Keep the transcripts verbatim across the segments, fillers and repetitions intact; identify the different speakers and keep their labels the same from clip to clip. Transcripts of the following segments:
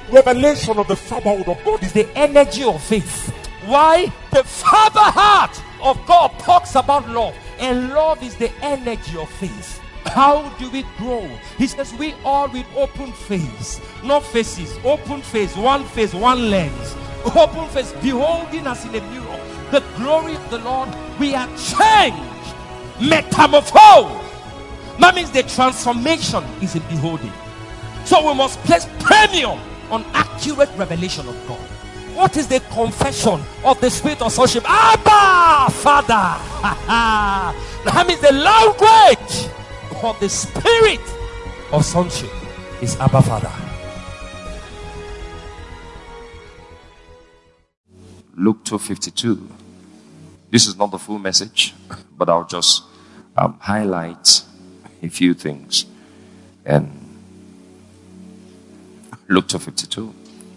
Speaker 1: revelation of the fatherhood of God is the energy of faith. Why? The father heart of God talks about love, and love is the energy of faith. How do we grow? He says we all with open face, not faces, open face, one face, one lens, open face, beholding us in a mirror the glory of the Lord. We are changed, metamorphosed. That means the transformation is in beholding. So we must place premium on accurate revelation of God. What is the confession of the spirit of sonship? Abba, Father. That means the language of the spirit of sonship is Abba, Father.
Speaker 2: Luke two fifty-two. This is not the full message, but I'll just um, highlight a few things. And Luke two fifty-two.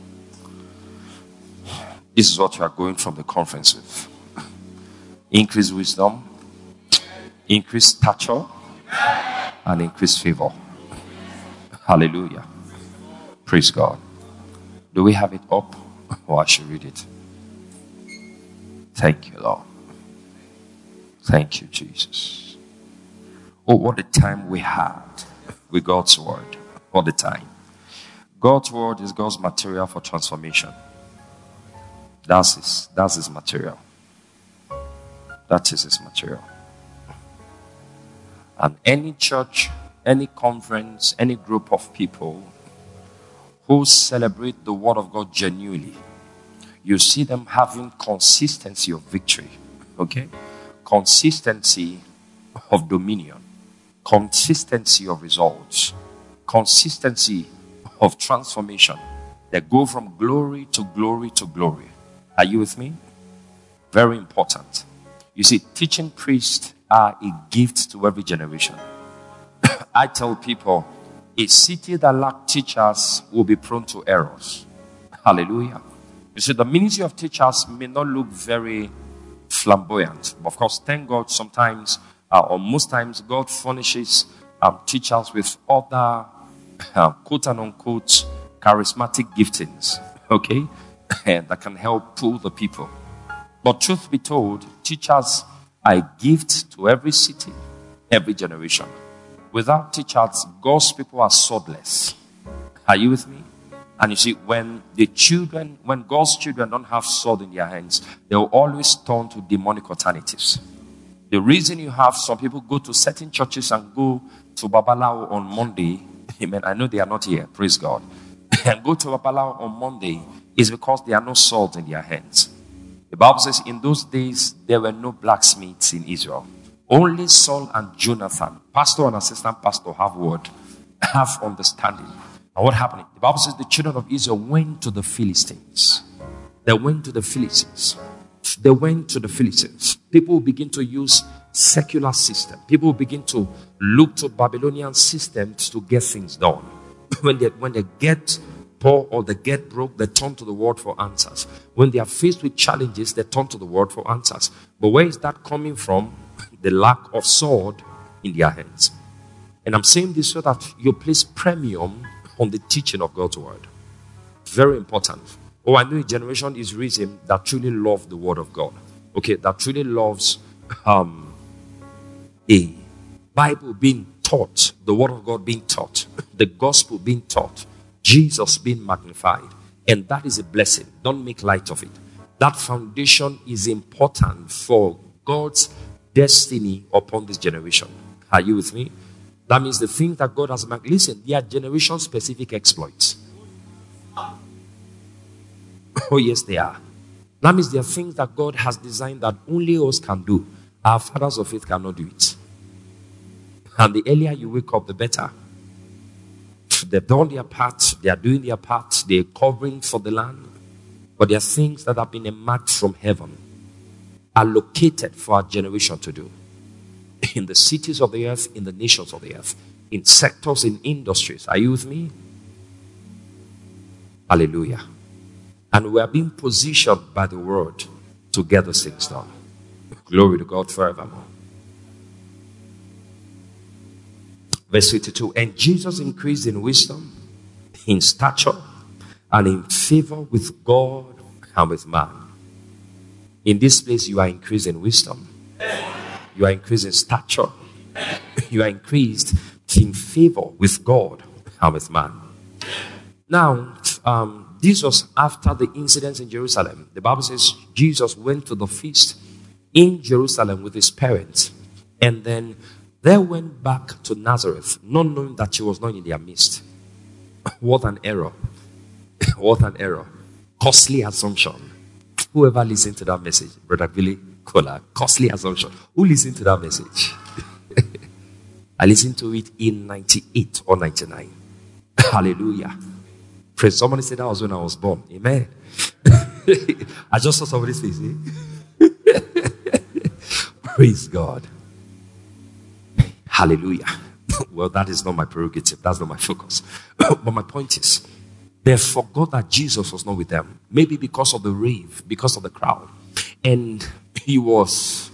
Speaker 2: This is what you are going from the conference with. Increase wisdom, increase stature, and increase favor. Hallelujah. Praise God. Do we have it up? Or I should read it? Thank you, Lord. Thank you, Jesus. Oh, what a time we had with God's word. What a time. God's word is God's material for transformation. That's his, that's his material. That is his material. And any church, any conference, any group of people who celebrate the word of God genuinely, you see them having consistency of victory. Okay? Consistency of dominion. Consistency of results. Consistency of transformation. They go from glory to glory to glory. Are you with me? Very important. You see, teaching priests are a gift to every generation. I tell people, a city that lacks teachers will be prone to errors. Hallelujah. You see, the ministry of teachers may not look very flamboyant. But of course, thank God sometimes, uh, or most times, God furnishes um, teachers with other uh, quote and unquote charismatic giftings. Okay? And that can help pull the people. But truth be told, teachers are a gift to every city, every generation. Without teachers, God's people are swordless. Are you with me? And you see, when the children, when God's children don't have sword in their hands, they will always turn to demonic alternatives. The reason you have some people go to certain churches and go to Babalawo on Monday, amen, I know they are not here, praise God, and go to Babalawo on Monday is because there are no swords in their hands. The Bible says in those days, there were no blacksmiths in Israel. Only Saul and Jonathan, pastor and assistant pastor, have word, have understanding. And what happened? The Bible says the children of Israel went to the Philistines. They went to the Philistines. They went to the Philistines. People will begin to use secular system. People will begin to look to Babylonian systems to get things done. When they, when they get poor or they get broke, they turn to the word for answers. When they are faced with challenges, they turn to the word for answers. But where is that coming from? The lack of sword in their hands. And I'm saying this so that you place premium on the teaching of God's word. Very important. Oh, I know a generation is raising that truly love the word of God. Okay, that truly loves um, a Bible being taught, the word of God being taught, the gospel being taught, Jesus being magnified. And that is a blessing. Don't make light of it. That foundation is important for God's destiny upon this generation. Are you with me? That means the things that God has made. Listen, they are generation-specific exploits. Oh, yes, they are. That means there are things that God has designed that only us can do. Our fathers of faith cannot do it. And the earlier you wake up, the better. They've done their part. They are doing their part. They're covering for the land. But there are things that have been emerged from heaven, allocated for our generation to do. In the cities of the earth, in the nations of the earth, in sectors, in industries. Are you with me? Hallelujah. And we are being positioned by the word to get those things done. Glory to God forevermore. Verse fifty-two. And Jesus increased in wisdom, in stature, and in favor with God and with man. In this place, you are increased in wisdom. You are increased in stature. You are increased in favor with God and with man. Now, um, this was after the incidents in Jerusalem. The Bible says Jesus went to the feast in Jerusalem with his parents, and then they went back to Nazareth, not knowing that he was not in their midst. What an error. What an error. Costly assumption. Whoever listened to that message, Brother Billy Kola, costly assumption. Who listened to that message? I listened to it in ninety-eight or ninety-nine. Hallelujah. Praise. Somebody said that was when I was born. Amen. I just saw somebody's face. Eh? Praise God. Hallelujah. Well, that is not my prerogative. That's not my focus. But my point is, they forgot that Jesus was not with them. Maybe because of the rave, because of the crowd. And he was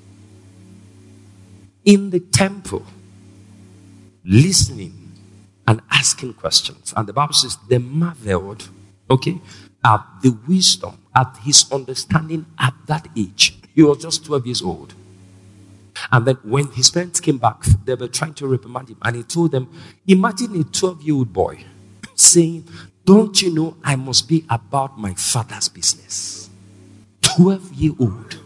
Speaker 2: in the temple listening and asking questions. And the Bible says they marveled, okay, at the wisdom, at his understanding at that age. He was just twelve years old. And then when his parents came back, they were trying to reprimand him. And he told them, imagine a twelve-year-old boy saying, don't you know I must be about my father's business? twelve-year-old.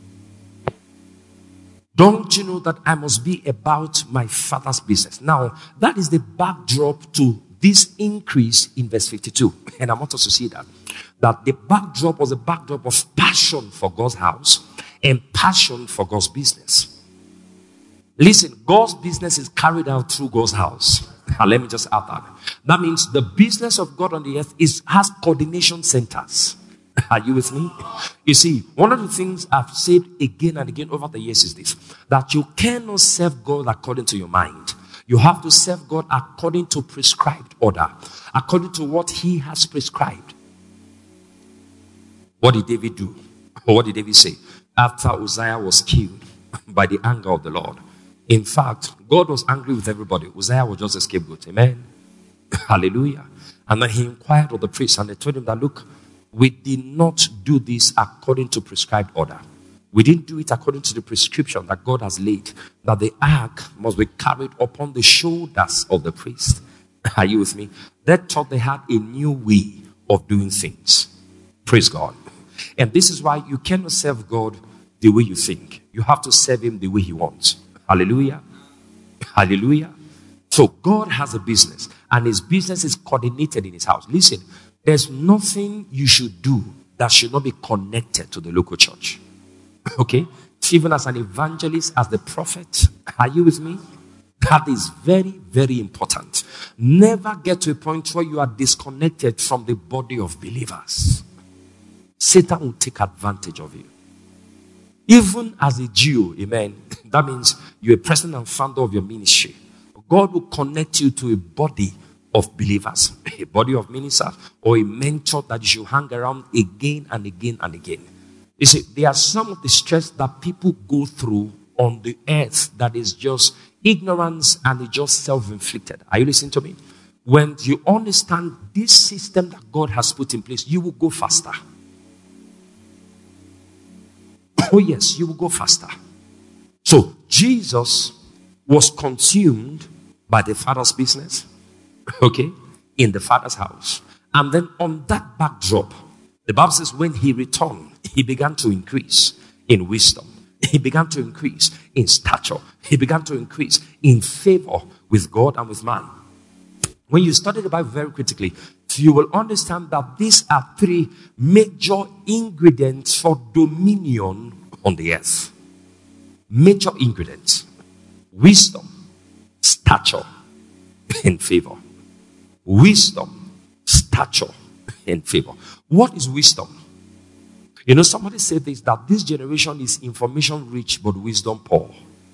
Speaker 2: Don't you know that I must be about my father's business? Now, that is the backdrop to this increase in verse fifty-two. And I want us to see that. That the backdrop was a backdrop of passion for God's house and passion for God's business. Listen, God's business is carried out through God's house. And let me just add that. That means the business of God on the earth is has coordination centers. Are you with me? You see, one of the things I've said again and again over the years is this, that you cannot serve God according to your mind. You have to serve God according to prescribed order, according to what he has prescribed. What did David do? Or what did David say? After Uzziah was killed by the anger of the Lord. In fact, God was angry with everybody. Uzziah was just a scapegoat. Amen. Hallelujah. And then he inquired of the priest, and they told him that, look, we did not do this according to prescribed order. We didn't do it according to the prescription that God has laid, that the ark must be carried upon the shoulders of the priest. Are you with me? They thought they had a new way of doing things. Praise God. And this is why you cannot serve God the way you think. You have to serve him the way he wants. Hallelujah. Hallelujah. So God has a business, and his business is coordinated in his house. Listen, there's nothing you should do that should not be connected to the local church. Okay? Even as an evangelist, as the prophet, are you with me? That is very, very important. Never get to a point where you are disconnected from the body of believers. Satan will take advantage of you. Even as a Jew, amen, that means you're a president and founder of your ministry. God will connect you to a body of believers, a body of ministers, or a mentor that you should hang around again and again and again. You see, there are some of the stress that people go through on the earth that is just ignorance and it's just self-inflicted. Are you listening to me? When you understand this system that God has put in place, you will go faster. Oh yes, you will go faster. So Jesus was consumed by the Father's business, okay, in the Father's house. And then on that backdrop, the Bible says when he returned, he began to increase in wisdom. He began to increase in stature. He began to increase in favor with God and with man. When you study the Bible very critically, you will understand that these are three major ingredients for dominion on the earth. Major ingredients: wisdom, stature, and favor. Wisdom, stature, and favor. What is wisdom? You know, somebody said this, that this generation is information rich but wisdom poor.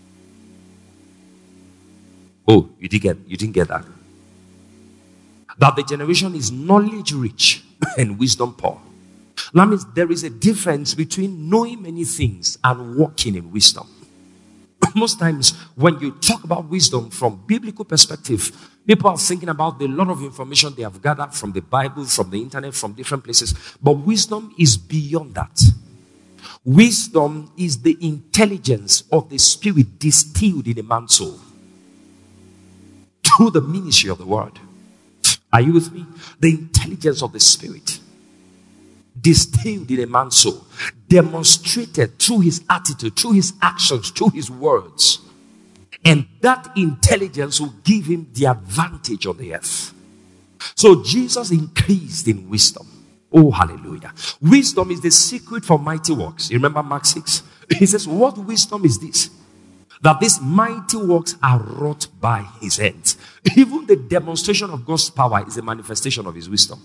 Speaker 2: Oh, you didn't get, you didn't get that. That the generation is knowledge rich and wisdom poor. That means there is a difference between knowing many things and walking in wisdom. Most times when you talk about wisdom from biblical perspective, people are thinking about the lot of information they have gathered from the Bible, from the internet, from different places. But wisdom is beyond that. Wisdom is the intelligence of the Spirit distilled in a man's soul through the ministry of the word. Are you with me? The intelligence of the Spirit distilled in a man's soul, demonstrated through his attitude, through his actions, through his words. And that intelligence will give him the advantage on the earth. So Jesus increased in wisdom. Oh, hallelujah. Wisdom is the secret for mighty works. You remember Mark six? He says, what wisdom is this? That these mighty works are wrought by his hands. Even the demonstration of God's power is a manifestation of his wisdom.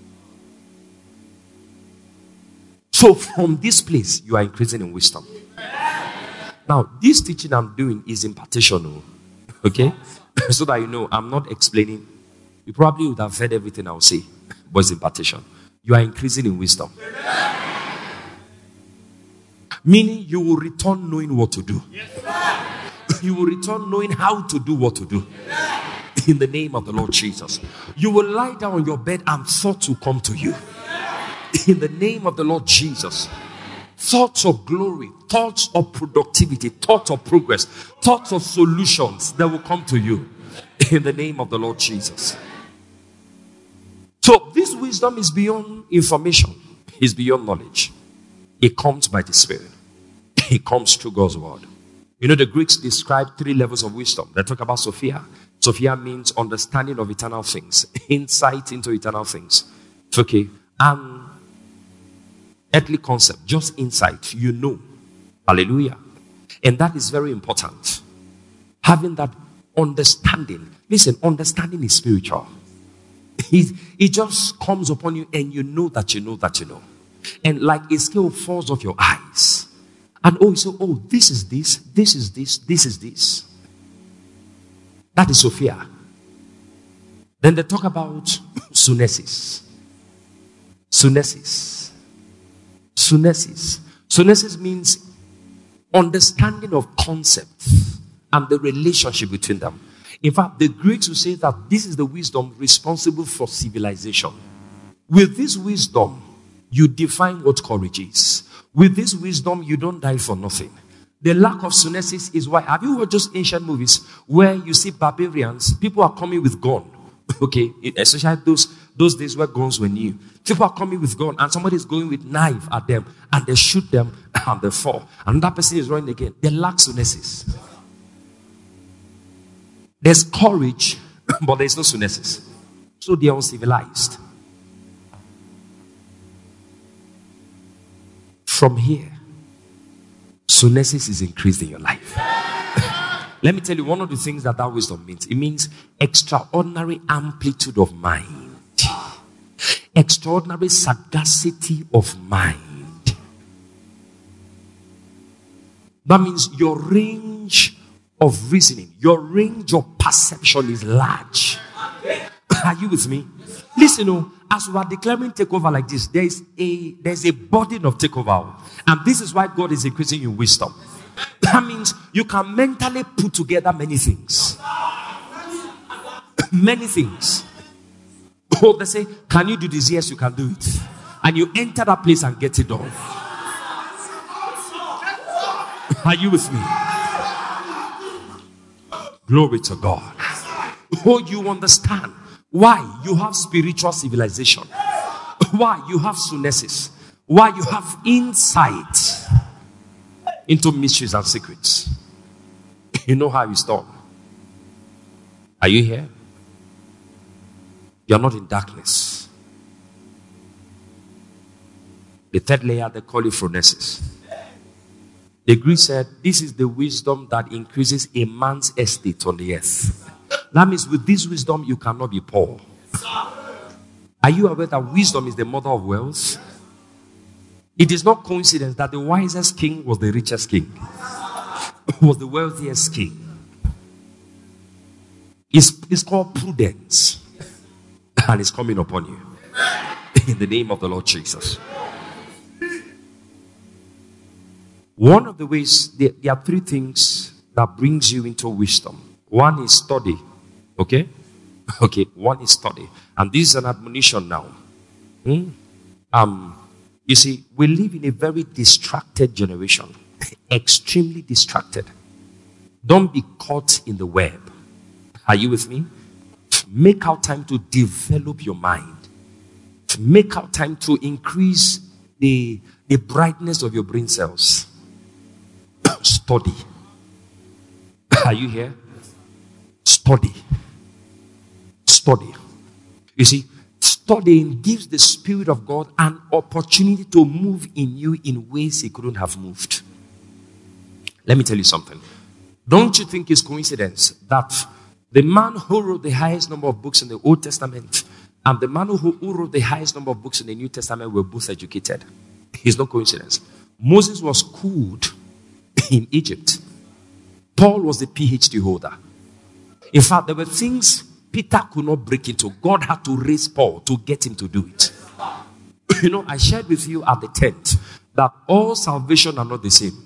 Speaker 2: So from this place, you are increasing in wisdom. Now, this teaching I'm doing is impartation. Okay? So that you know, I'm not explaining. You probably would have heard everything I'll say, but it's impartation. You are increasing in wisdom. Meaning you will return knowing what to do. You will return knowing how to do what to do. In the name of the Lord Jesus. You will lie down on your bed and thoughts will come to you. In the name of the Lord Jesus. Thoughts of glory, thoughts of productivity, thoughts of progress, thoughts of solutions that will come to you. In the name of the Lord Jesus. So this wisdom is beyond information. It's beyond knowledge. It comes by the Spirit. It comes through God's word. You know, the Greeks describe three levels of wisdom. They talk about Sophia. Sophia means understanding of eternal things. Insight into eternal things. Okay. And earthly concept, just insight, you know. Hallelujah. And that is very important. Having that understanding. Listen, understanding is spiritual. It, it just comes upon you and you know that you know that you know. And like a scale falls off your eyes. And oh, you say, oh, this is this, this is this, this is this. That is Sophia. Then they talk about sunesis. Sunesis. Sunesis. Sunesis means understanding of concepts and the relationship between them. In fact, the Greeks will say that this is the wisdom responsible for civilization. With this wisdom, you define what courage is. With this wisdom, you don't die for nothing. The lack of sunesis is why. Have you watched those ancient movies where you see barbarians, people are coming with gun? Okay, especially those, those days where guns were new. People are coming with gun and somebody is going with knife at them and they shoot them and they fall. And that person is running again. They lack sunesis. There's courage, but there's no sunesis. So they are uncivilized. From here, sunesis is increased in your life. Let me tell you one of the things that that wisdom means. It means extraordinary amplitude of mind. Extraordinary sagacity of mind. That means your range of reasoning, your range of perception is large. Are you with me? Listen, oh, as we are declaring takeover like this, there is a there's a burden of takeover. And this is why God is increasing your wisdom. That means you can mentally put together many things. Many things. Oh, they say, can you do this? Yes, you can do it. And you enter that place and get it done. Are you with me? Glory to God. Oh, you understand why you have spiritual civilization. Why you have sunesis. Why you have insight into mysteries and secrets. You know how it's done. Are you here? You're not in darkness. The third layer, they call it phronesis. The Greek said, this is the wisdom that increases a man's estate on the earth. That means with this wisdom, you cannot be poor. Are you aware that wisdom is the mother of wealth? It is not coincidence that the wisest king was the richest king. Was the wealthiest king. It's, it's called prudence. And it's coming upon you. In the name of the Lord Jesus. One of the ways, there, there are three things that brings you into wisdom. One is study. Okay? Okay, one is study. And this is an admonition now. Hmm? Um, you see, we live in a very distracted generation. Extremely distracted. Don't be caught in the web. Are you with me? Make out time to develop your mind. Make out time to increase the, the brightness of your brain cells. Study. Are you here? Study. Study. You see, studying gives the Spirit of God an opportunity to move in you in ways He couldn't have moved. Let me tell you something. Don't you think it's coincidence that the man who wrote the highest number of books in the Old Testament and the man who, who wrote the highest number of books in the New Testament were both educated? It's no coincidence. Moses was schooled in Egypt. Paul was the P H D holder. In fact, there were things Peter could not break into. God had to raise Paul to get him to do it. You know, I shared with you at the tent that all salvation are not the same.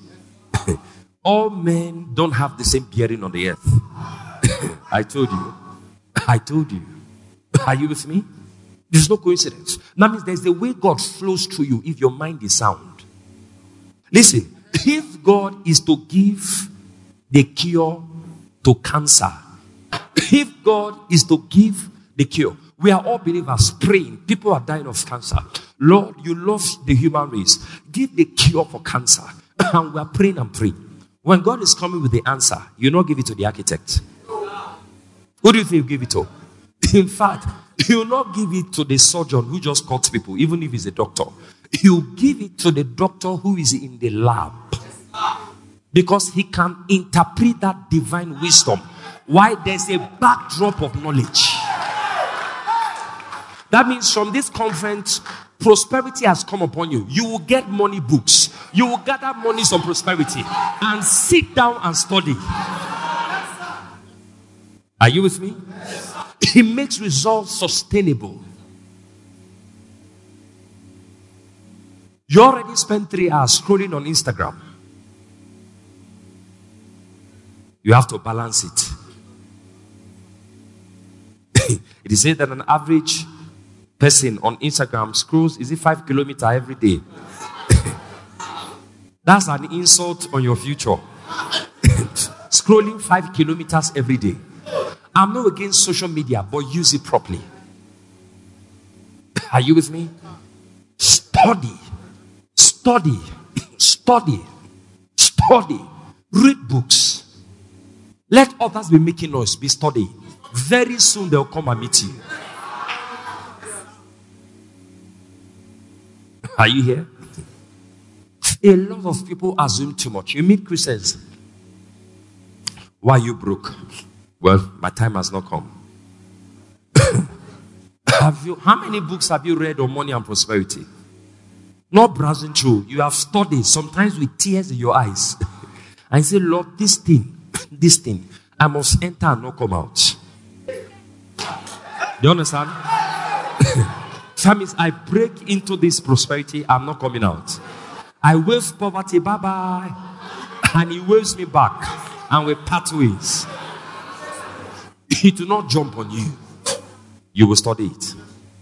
Speaker 2: All men don't have the same bearing on the earth. I told you. I told you. Are you with me? There's no coincidence. That means there's the way God flows through you if your mind is sound. Listen, if God is to give the cure to cancer, if God is to give the cure, we are all believers praying. People are dying of cancer. Lord, you love the human race. Give the cure for cancer. And we are praying and praying. When God is coming with the answer, you not give it to the architect. Who do you think you give it to? In fact, you will not give it to the surgeon who just cuts people, even if he's a doctor. You give it to the doctor who is in the lab. Because he can interpret that divine wisdom. Why there's a backdrop of knowledge. That means from this conference, prosperity has come upon you. You will get money books. You will gather monies on prosperity. And sit down and study. Are you with me? It makes results sustainable. You already spent three hours scrolling on Instagram. You have to balance it. It is said that an average person on Instagram scrolls, is it five kilometers every day? That's an insult on your future. Scrolling five kilometers every day. I'm not against social media, but use it properly. Are you with me? Study. Study. Study. Study. Read books. Let others be making noise. Be studying. Very soon they'll come and meet you. Are you here? A lot of people assume too much. You meet Christians. Why are you broke? Well, my time has not come. Have you, how many books have you read on money and prosperity? Not browsing through. You have studied, sometimes with tears in your eyes. And say, Lord, this thing, this thing, I must enter and not come out. Do you understand? That means I break into this prosperity, I'm not coming out. I wave poverty, bye-bye. And he waves me back. And we part ways. He do not jump on you. You will study it.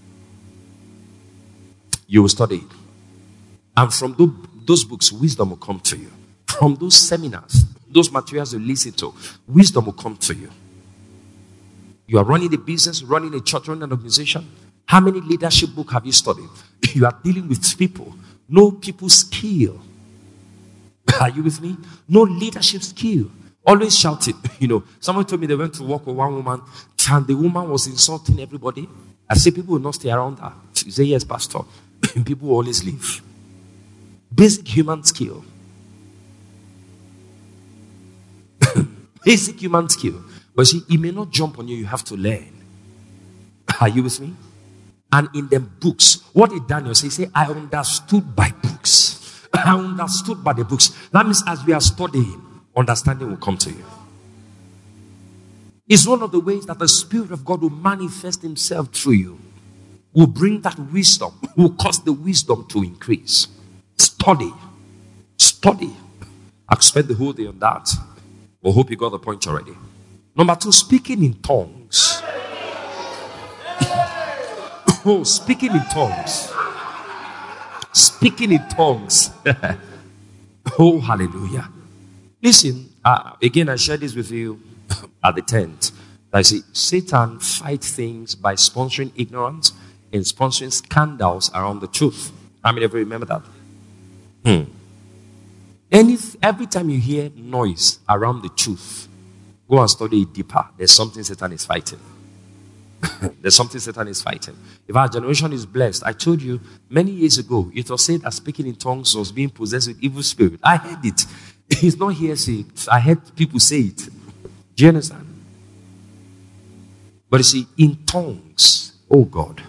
Speaker 2: You will study it. And from those books, wisdom will come to you. From those seminars, those materials you listen to, wisdom will come to you. You are running a business, running a church, running an organization. How many leadership books have you studied? You are dealing with people. No people skill. Are you with me? No leadership skill. Always shouting. You know, someone told me they went to work with one woman and the woman was insulting everybody. I say people will not stay around her. She say, yes, pastor. People will always leave. Basic human skill. Basic human skill. But see, it may not jump on you. You have to learn. Are you with me? And in the books, what did Daniel say? He said, I understood by books. I understood by the books. That means as we are studying, understanding will come to you. It's one of the ways that the Spirit of God will manifest himself through you. Will bring that wisdom. Will cause the wisdom to increase. Study. Study. I've spent the whole day on that. I hope you got the point already. Number two, speaking in tongues. Oh, speaking in tongues. Speaking in tongues. Oh, hallelujah. Listen, uh, again, I shared this with you at the tent. I see Satan fights things by sponsoring ignorance and sponsoring scandals around the truth. How many of you remember that? Hmm. Any, every time you hear noise around the truth, go and study it deeper. There's something Satan is fighting. There's something Satan is fighting. If our generation is blessed, I told you many years ago, it was said that speaking in tongues was being possessed with evil spirit. I heard it. It's not hearsay. I heard people say it. Do you understand? But you see, in tongues, oh God,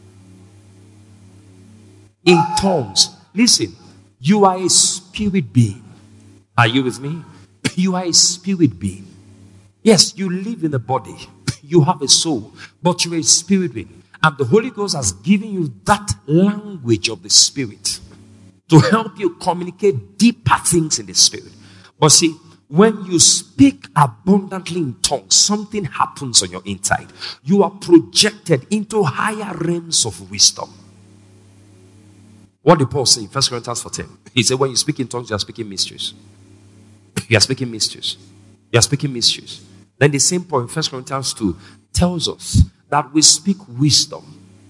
Speaker 2: in tongues, listen, you are a spirit being. Are you with me? You are a spirit being. Yes, you live in a body. You have a soul, but you're a spirit being. And the Holy Ghost has given you that language of the spirit to help you communicate deeper things in the spirit. But see, when you speak abundantly in tongues, something happens on your inside. You are projected into higher realms of wisdom. What did Paul say in First Corinthians fourteen? He said, when you speak in tongues, you are speaking mysteries. You are speaking mysteries. You are speaking mysteries. Then the same point in First Corinthians two tells us that we speak wisdom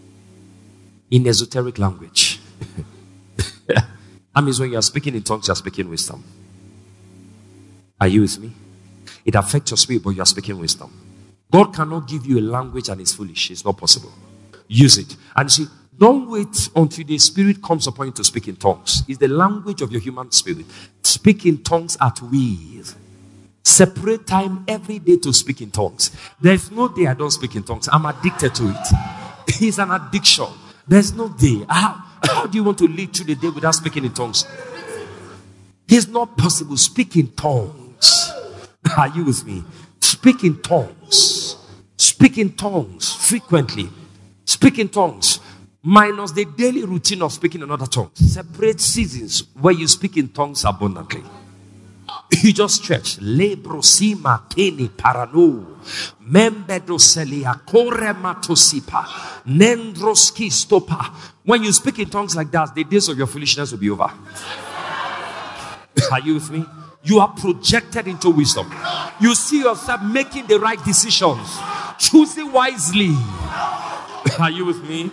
Speaker 2: in esoteric language. That means when you are speaking in tongues, you are speaking wisdom. Are you with me? It affects your spirit, but you are speaking wisdom. God cannot give you a language and it's foolish. It's not possible. Use it. And see, don't wait until the Spirit comes upon you to speak in tongues. It's the language of your human spirit. Speak in tongues at will. Separate time every day to speak in tongues. There's no day I don't speak in tongues. I'm addicted to it. It's an addiction. There's no day. How, how do you want to live through the day without speaking in tongues? It's not possible. Speak in tongues. Are you with me? Speak in tongues. Speak in tongues frequently. Speak in tongues. Minus the daily routine of speaking in other tongues. Separate seasons where you speak in tongues abundantly. You just stretch. Lebrosima keni parano. Membedoselia korematosipa. Nendroski stopa. When you speak in tongues like that, the days of your foolishness will be over. Are you with me? You are projected into wisdom. You see yourself making the right decisions. Choosing wisely. Are you with me?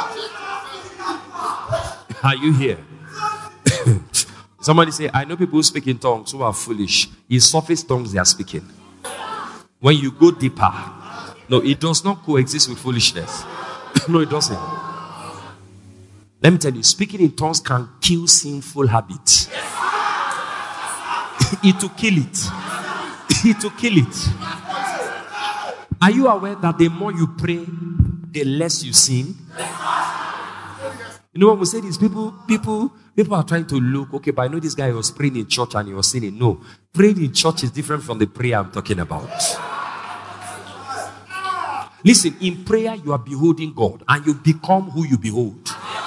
Speaker 2: Are you here? Somebody say, I know people who speak in tongues who are foolish. In surface tongues they are speaking. When you go deeper, no, it does not coexist with foolishness. No, it doesn't. Let me tell you, speaking in tongues can kill sinful habits. It will kill it. It will kill it. Are you aware that the more you pray, the less you sin? You know when we say this, people, people, people are trying to look, okay, but I know this guy was praying in church and he was sinning. No, praying in church is different from the prayer I'm talking about. Listen, in prayer you are beholding God and you become who you behold.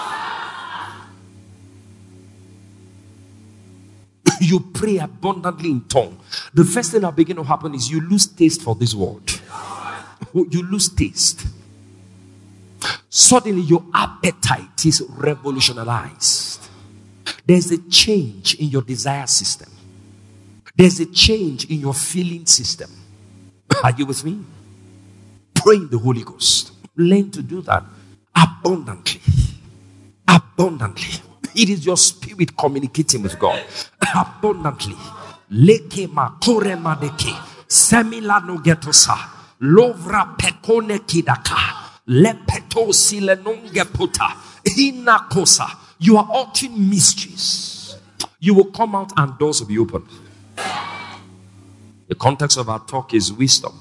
Speaker 2: You pray abundantly in tongue. The first thing that begin to happen is you lose taste for this word. You lose taste. Suddenly your appetite is revolutionized. There's a change in your desire system. There's a change in your feeling system. Are you with me? Pray in the Holy Ghost. Learn to do that abundantly. Abundantly. It is your spirit communicating with God. Abundantly. Leke makore madeke. Semila no getosa. Lovra pekone kidaka. Lepeto silenonge puta. Inakosa. You are uttering mysteries. You will come out and doors will be opened. The context of our talk is wisdom.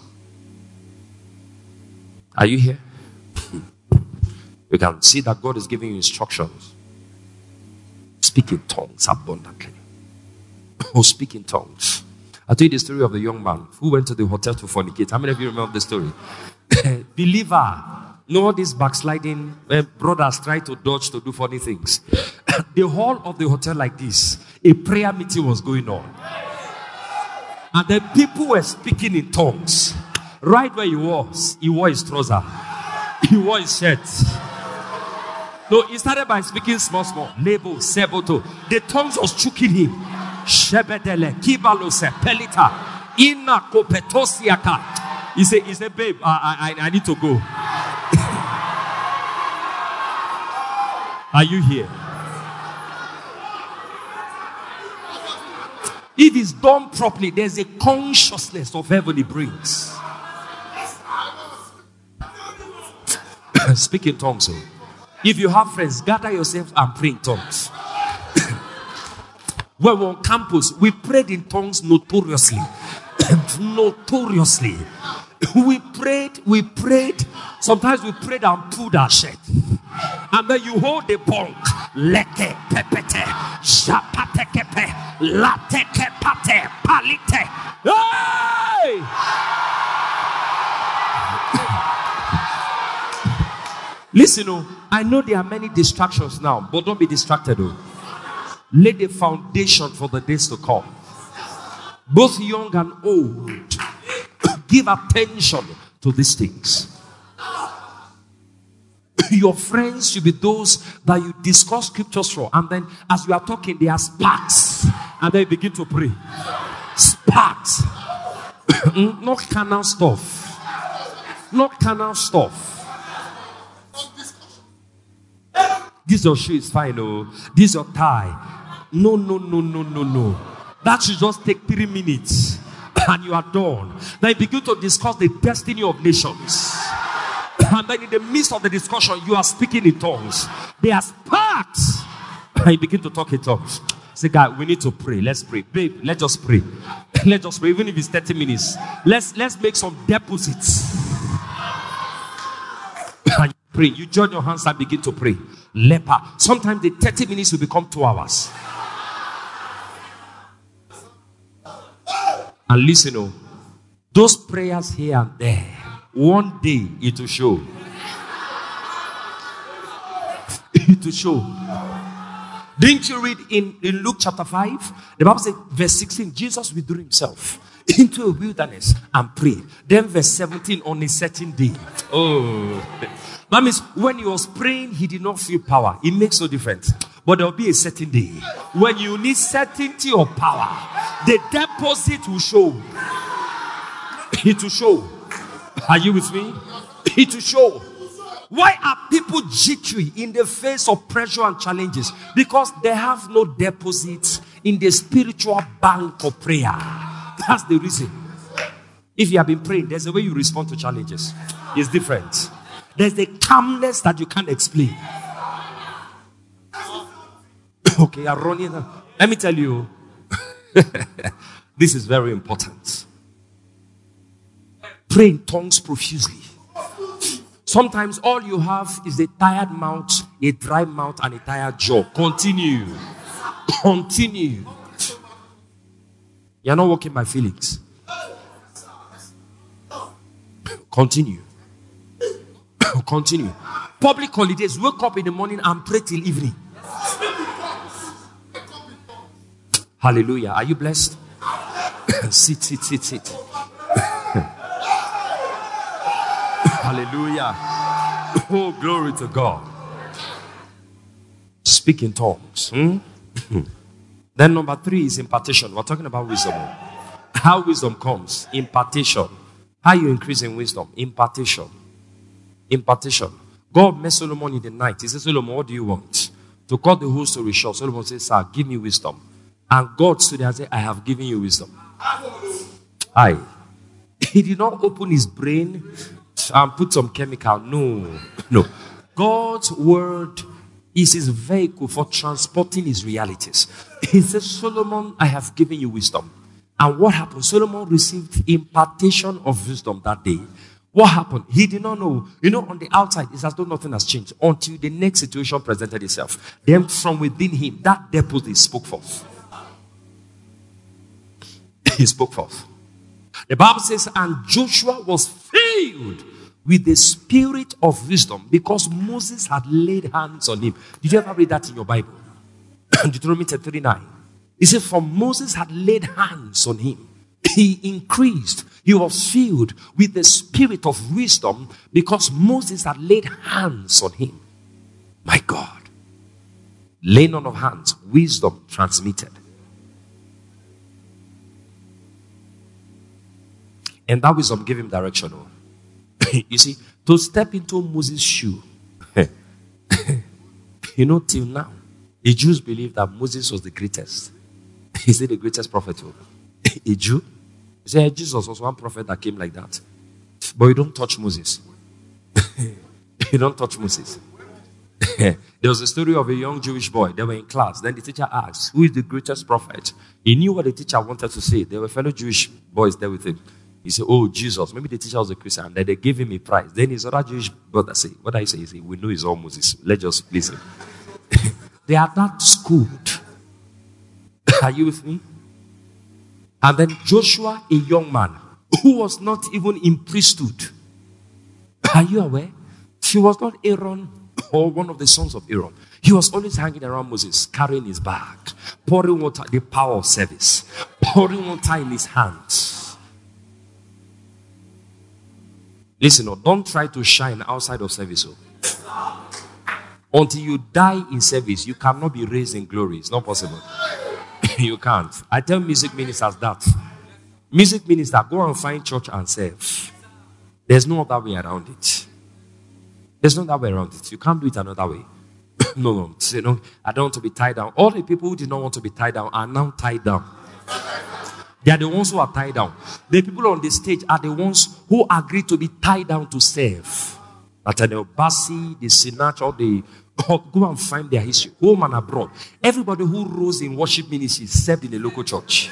Speaker 2: Are you here? You can see that God is giving you instructions. Speak in tongues abundantly. Oh, speak in tongues. I'll tell you the story of the young man who went to the hotel to fornicate. How many of you remember the story? Believer. No, these backsliding uh, brothers try to dodge to do funny things. The hall of the hotel like this, a prayer meeting was going on.
Speaker 1: And then people were speaking in tongues. Right where he was, he wore his trouser. He wore his shirt. No, he started by speaking small, small. Lebo, seboto. The tongues was choking him. Shebedele, kibalose, pelita, ina kopetosiaka. He said, he said, babe, I, I, I need to go. Are you here? If it's done properly, there's a consciousness of heaven it brings. Speak in tongues. So. If you have friends, gather yourself and pray in tongues. When we were on campus, we prayed in tongues notoriously. Notoriously. We prayed, we prayed. Sometimes we prayed and pulled our shirt. And then you hold the bunk. Leke pepete. Japate kepe. Late kepate. Palite. Hey! Listen, oh, I know there are many distractions now, but don't be distracted. Oh. Lay the foundation for the days to come. Both young and old, give attention to these things. Your friends should be those that you discuss scriptures for, and then as you are talking, there are sparks, and then you begin to pray. Sparks. Not carnal stuff. Not carnal stuff. This your shoe is fine, oh. This your tie. No, no, no, no, no, no. That should just take three minutes. And you are done. Then you begin to discuss the destiny of nations. And then in the midst of the discussion, you are speaking in tongues. There are sparks. And you begin to talk in tongues. Say, God, we need to pray. Let's pray. Babe, let's just pray. Let's just pray. Even if it's thirty minutes. Let's, let's make some deposits. And you pray. You join your hands and begin to pray. Leper. Sometimes the thirty minutes will become two hours. And listen, oh, those prayers here and there, one day it will show. It will show. Didn't you read in, in Luke chapter five? The Bible says, verse sixteen, Jesus withdrew himself into a wilderness and prayed. Then verse seventeen, on a certain day. Oh. That means when he was praying, he did not feel power. It makes no difference. But there will be a certain day when you need certainty of power. The deposit will show. It will show. Are you with me? It will show. Why are people jittery in the face of pressure and challenges? Because they have no deposits in the spiritual bank of prayer. That's the reason. If you have been praying, there's a way you respond to challenges. It's different. There's a calmness that you can't explain. Okay, I'm running. Let me tell you. This is very important. Pray in tongues profusely. Sometimes all you have is a tired mouth, a dry mouth, and a tired jaw. Continue. Continue. You're not working my feelings. Continue. Continue. Public holidays, wake up in the morning and pray till evening. Hallelujah. Are you blessed? Sit, sit, sit, sit. Hallelujah. Oh, glory to God. Speak in tongues. Hmm? Then number three is impartation. We're talking about wisdom. How wisdom comes. Impartation. How you increase in wisdom. Impartation. Impartation. God met Solomon in the night. He said, Solomon, what do you want? To cut the whole story short, Solomon said, sir, give me wisdom. And God stood there and said, I have given you wisdom. Aye. He did not open his brain and put some chemical. No. No. God's word is his vehicle for transporting his realities. He said, Solomon, I have given you wisdom. And what happened? Solomon received impartation of wisdom that day. What happened? He did not know. You know, on the outside, it's as though nothing has changed until the next situation presented itself. Then from within him, that deposit spoke forth. He spoke forth. The Bible says, and Joshua was filled with the spirit of wisdom because Moses had laid hands on him. Did you ever read that in your Bible? Deuteronomy thirty-nine. He said, for Moses had laid hands on him.
Speaker 2: He increased. He was filled with the spirit of wisdom because Moses had laid hands on him. My God. Laying on of hands, wisdom transmitted. And that wisdom gave him direction. You see, to step into Moses' shoe, you know, till now, the Jews believe that Moses was the greatest. Is he the greatest prophet? A Jew? You say, Jesus was one prophet that came like that. But you don't touch Moses. You don't touch Moses. There was a story of a young Jewish boy. They were in class. Then the teacher asked, who is the greatest prophet? He knew what the teacher wanted to say. There were fellow Jewish boys there with him. He said, oh, Jesus. Maybe the teacher was a Christian. Then they gave him a prize. Then his other Jewish brother said, what I say? He said, we know it's all Moses. Let's just please him. They are not schooled. Are you with me? And then Joshua, a young man, who was not even in priesthood. Are you aware? He was not Aaron or one of the sons of Aaron. He was always hanging around Moses, carrying his bag, pouring water, the power of service, pouring water in his hands. Listen, oh, don't try to shine outside of service. Oh. Until you die in service, you cannot be raised in glory. It's not possible. You can't. I tell music ministers that. Music ministers, go and find church and serve. There's no other way around it. There's no other way around it. You can't do it another way. no, no. Say, no, I don't want to be tied down. All the people who did not want to be tied down are now tied down. They are the ones who are tied down. The people on the stage are the ones who agree to be tied down to serve. Nathaniel Bassey, the Sinatra, the go and find their history, home and abroad. Everybody who rose in worship ministry served in a local church.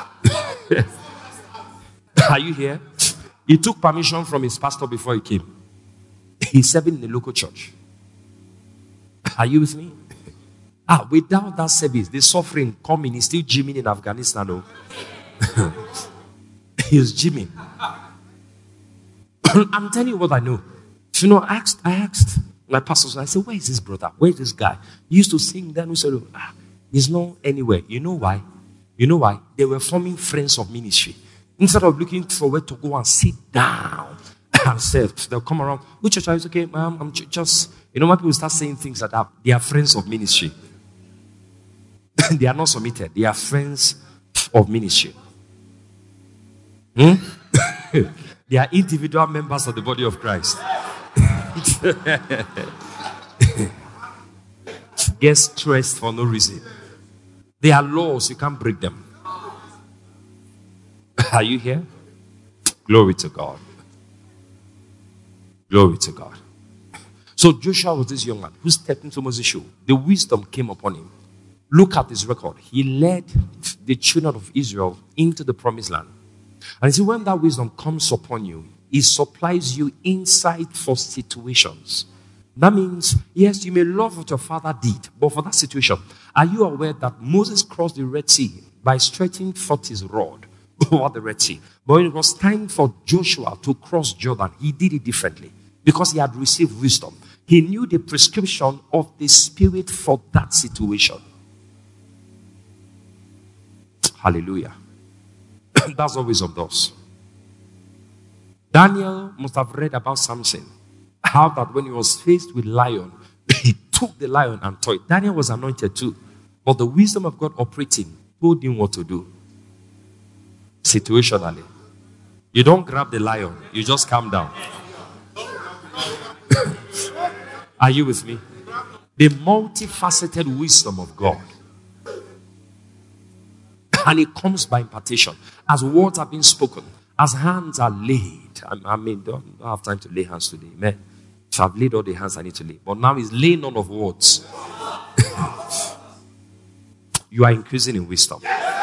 Speaker 2: Are you here? He took permission from his pastor before he came. He's serving in a local church. Are you with me? Ah, without that service, the suffering coming, he's still gymming in Afghanistan. No? He's gymming. I'm telling you what I know. You know, I asked, I asked my pastor, I said, where is this brother? Where is this guy? He used to sing, then we said, ah, he's not anywhere. You know why? You know why? They were forming friends of ministry. Instead of looking for where to go and sit down and serve, they'll come around. Which church are you? Okay, ma'am, I'm just, you know, when people start saying things like that, they are friends of ministry. They are not submitted. They are friends of ministry. Hmm? They are individual members of the body of Christ. Get stressed for no reason. They are laws, you can't break them. Are you here? Glory to God. Glory to God. So Joshua was this young man who stepped into Moses' shoe. The wisdom came upon him. Look at his record. He led the children of Israel into the promised land. And you see, when that wisdom comes upon you, it supplies you insight for situations. That means, yes, you may love what your father did, but for that situation, are you aware that Moses crossed the Red Sea by stretching forth his rod over the Red Sea? But when it was time for Joshua to cross Jordan, he did it differently because he had received wisdom. He knew the prescription of the Spirit for that situation. Hallelujah. That's what wisdom does. Daniel must have read about Samson. How that when he was faced with lion, he took the lion and tore it. Daniel was anointed too. But the wisdom of God operating told him what to do. Situationally. You don't grab the lion. You just calm down. Are you with me? The multifaceted wisdom of God. And it comes by impartation. As words are being spoken, as hands are laid. I, I mean, don't, don't have time to lay hands today. Man, so I've laid all the hands I need to lay. But now it's laying on of words. You are increasing in wisdom.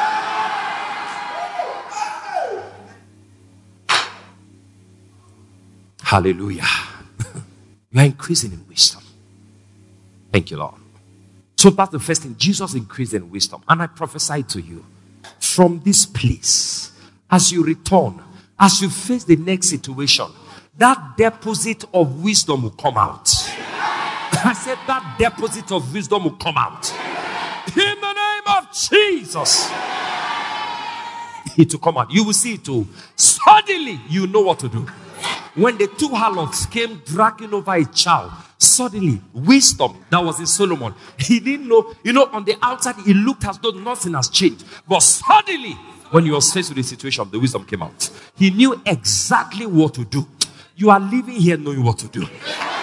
Speaker 2: Hallelujah. You are increasing in wisdom. Thank you, Lord. So that's the first thing. Jesus increased in wisdom. And I prophesy to you, from this place, as you return, as you face the next situation, that deposit of wisdom will come out. I said that deposit of wisdom will come out. In the name of Jesus.
Speaker 1: it will come out. You will see it too. Suddenly, you know what to do. When the two harlots came dragging over a child, suddenly, wisdom that was in Solomon, he didn't know, you know, on the outside, it looked as though nothing has changed. But suddenly, when he was faced with the situation, the wisdom came out. He knew exactly what to do. You are living here knowing what to do.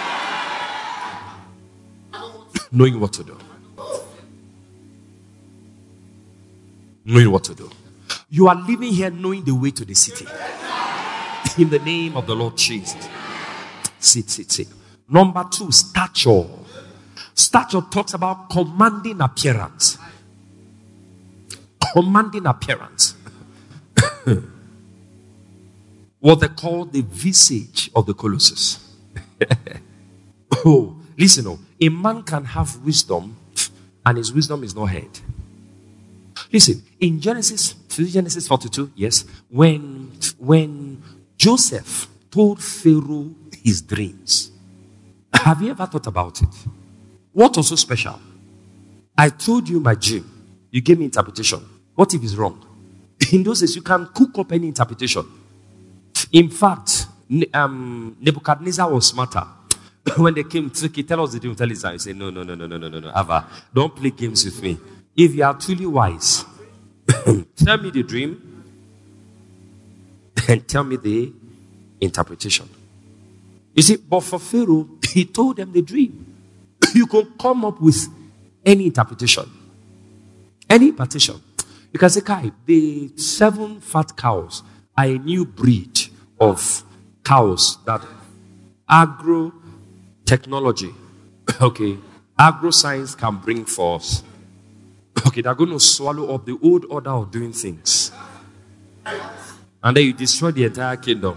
Speaker 1: Knowing what to do. Knowing what to do. You are living here knowing the way to the city. In the name of the Lord Jesus. Sit, sit, sit. Number two, stature. Stature talks about commanding appearance. Commanding appearance. What they call the visage of the Colossus. Oh, listen, oh, a man can have wisdom and his wisdom is not heard. Listen, in Genesis, Genesis forty-two, yes, when, when Joseph told Pharaoh his dreams, have you ever thought about it? What was so special? I told you my dream. You gave me interpretation. What if it's wrong? In those days, you can cook up any interpretation. In fact, um, Nebuchadnezzar was smarter. When they came, to tell us the dream, tell us, you say, no, no, no, no, no, no, no, no, Ava, don't play games with me. If you are truly wise, tell me the dream and tell me the interpretation. You see, but for Pharaoh, he told them the dream. You can come up with any interpretation. Any interpretation. You can say, Kai, the seven fat cows are a new breed of cows that agro technology, okay, agro science can bring forth. Okay, they're going to swallow up the old order of doing things. And then you destroy the entire kingdom.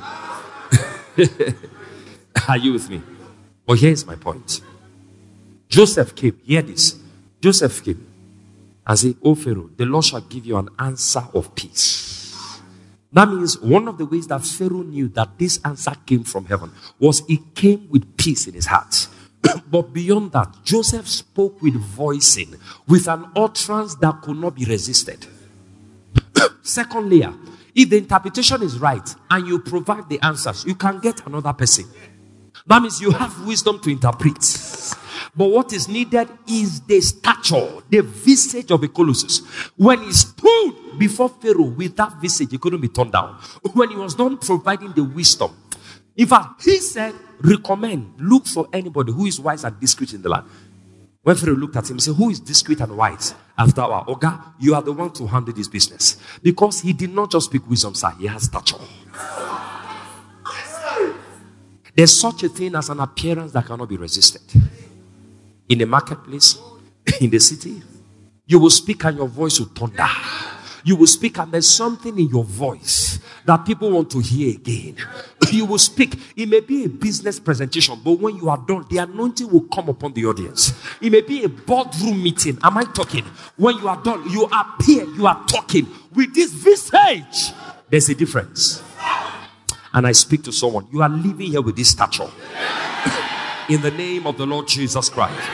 Speaker 1: Are you with me? But here's my point. Joseph came, hear this. Joseph came and said, "O Pharaoh, the Lord shall give you an answer of peace." That means one of the ways that Pharaoh knew that this answer came from heaven was it came with peace in his heart. But beyond that, Joseph spoke with voicing, with an utterance that could not be resisted. Second layer, if the interpretation is right and you provide the answers, you can get another person. That means you have wisdom to interpret. But what is needed is the stature, the visage of a Colossus. When he stood before Pharaoh with that visage, he couldn't be turned down. When he was done providing the wisdom, in fact, he said, recommend, look for anybody who is wise and discreet in the land. When Pharaoh looked at him, he said, who is discreet and wise? After our Oga, you are the one to handle this business. Because he did not just speak wisdom, sir, he has stature. There's such a thing as an appearance that cannot be resisted. In the marketplace, in the city, you will speak and your voice will thunder. You will speak and there's something in your voice that people want to hear again. You will speak. It may be a business presentation, but when you are done, the anointing will come upon the audience. It may be a boardroom meeting. Am I talking? When you are done, you appear, you are talking. With this visage, there's a difference. And I speak to someone. You are living here with this stature. In the name of the Lord Jesus Christ.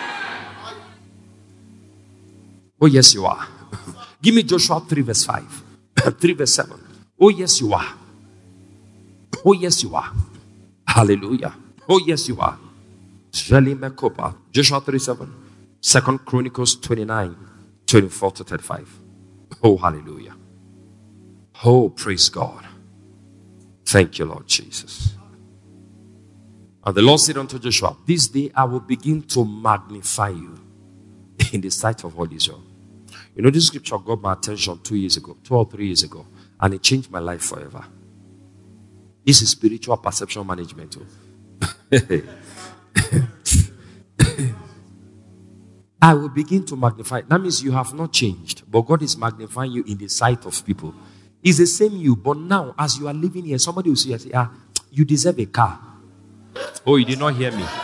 Speaker 1: Oh, yes, you are. Give me Joshua three verse five. three verse seven. Oh, yes, you are. Oh, yes, you are. Hallelujah. Oh, yes, you are. Joshua three seven. Second Chronicles twenty-nine, twenty-four to thirty-five. Oh, hallelujah. Oh, praise God. Thank you, Lord Jesus. And the Lord said unto Joshua, this day I will begin to magnify you in the sight of all Israel. You know, this scripture got my attention two years ago, two or three years ago, and it changed my life forever. This is spiritual perception management. I will begin to magnify. That means you have not changed, but God is magnifying you in the sight of people. It's the same you, but now as you are living here, somebody will see you and say, ah, you deserve a car. Oh, you did not hear me.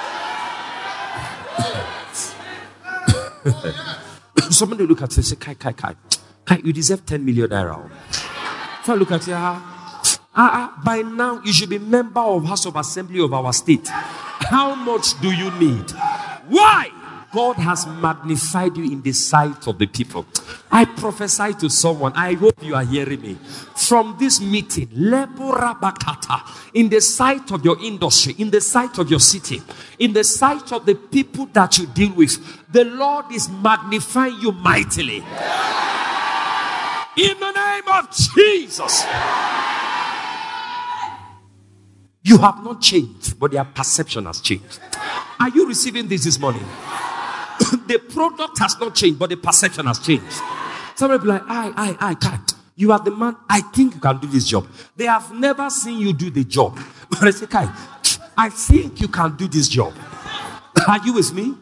Speaker 1: Somebody look at you and say, Kai, Kai, Kai, Kai, you deserve ten million naira. So I look at you, ah, ah, by now you should be member of House of Assembly of our state. How much do you need? Why?
Speaker 2: God has magnified you in the sight of the people. I prophesy to someone, I hope you are hearing me. From this meeting, in the sight of your industry, in the sight of your city, in the sight of the people that you deal with, the Lord is magnifying you mightily. In the name of Jesus. You have not changed, but their perception has changed. Are you receiving this this morning? The product has not changed, but the perception has changed. Somebody will be like, I, I, I can't. You are the man, I think you can do this job. They have never seen you do the job. But I say, Kai, I think you can do this job. Are you with me?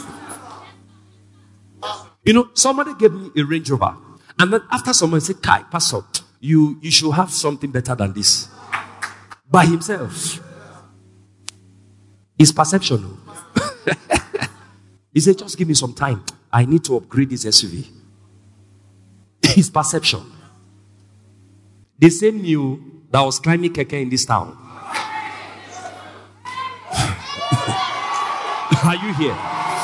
Speaker 2: You know, somebody gave me a Range Rover. And then after someone said, Kai, Pastor, you, you should have something better than this. By himself. His perception. He said, just give me some time. I need to upgrade this S U V. His perception. The same mule that was climbing keke in this town. Are you here?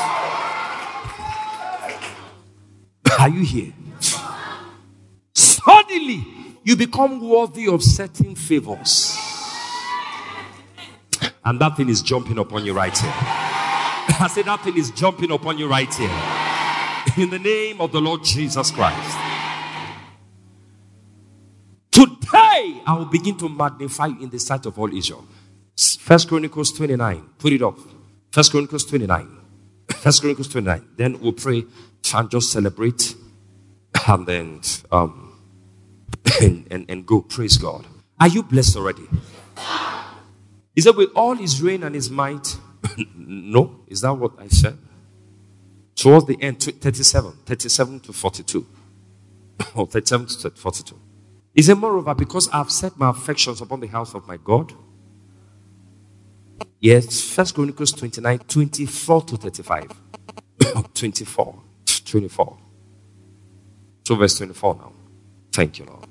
Speaker 2: Are you here? Suddenly, you become worthy of certain favors. And that thing is jumping upon you right here. I said that thing is jumping upon you right here. In the name of the Lord Jesus Christ. Today, I will begin to magnify you in the sight of all Israel. First Chronicles twenty-nine. Put it up. First Chronicles twenty-nine. First Chronicles twenty-nine. Then we'll pray and just celebrate. And then um, and, and, and go. Praise God. Are you blessed already? Is it with all his reign and his might? No. Is that what I said? Towards the end, thirty-seven. thirty-seven to forty-two. Or thirty-seven to forty-two. Is it moreover because I have set my affections upon the house of my God? Yes. First Chronicles twenty-nine, twenty-four to thirty-five. twenty-four. twenty-four. So verse twenty-four now. Thank you, Lord.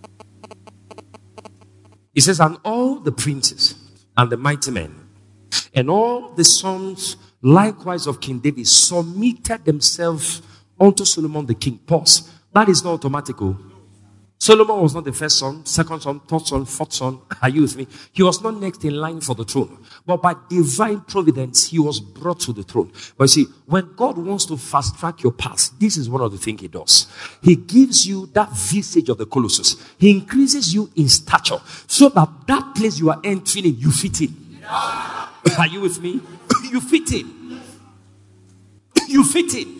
Speaker 2: It says, and all the princes and the mighty men and all the sons likewise of King David submitted themselves unto Solomon the king. Pause. That is not automatical. Solomon was not the first son, second son, third son, fourth son. Are you with me? He was not next in line for the throne. But by divine providence, he was brought to the throne. But you see, when God wants to fast track your path, this is one of the things he does. He gives you that visage of the Colossus. He increases you in stature so that that place you are entering in, you fit in. Are you with me? You fit in. You fit in.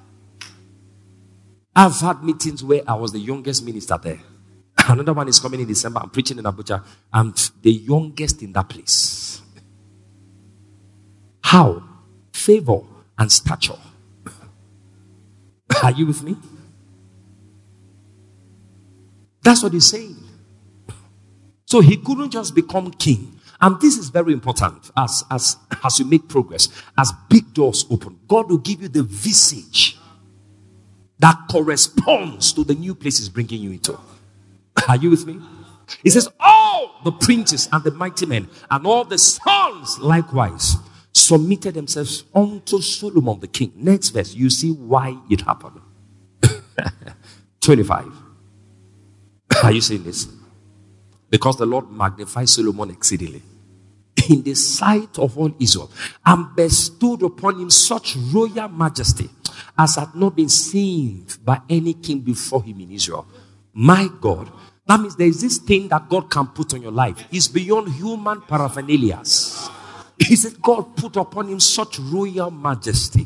Speaker 2: I've had meetings where I was the youngest minister there. Another one is coming in December. I'm preaching in Abuja. I'm the youngest in that place. How? Favor and stature. Are you with me? That's what he's saying. So he couldn't just become king. And this is very important as, as, as you make progress. As big doors open, God will give you the visage that corresponds to the new place he's bringing you into. Are you with me? He says, all the princes and the mighty men and all the sons likewise submitted themselves unto Solomon the king. Next verse, you see why it happened. twenty-five. Are you seeing this? Because the Lord magnified Solomon exceedingly in the sight of all Israel and bestowed upon him such royal majesty as had not been seen by any king before him in Israel. My God. That means there is this thing that God can put on your life. It's beyond human paraphernalia. He said God put upon him such royal majesty.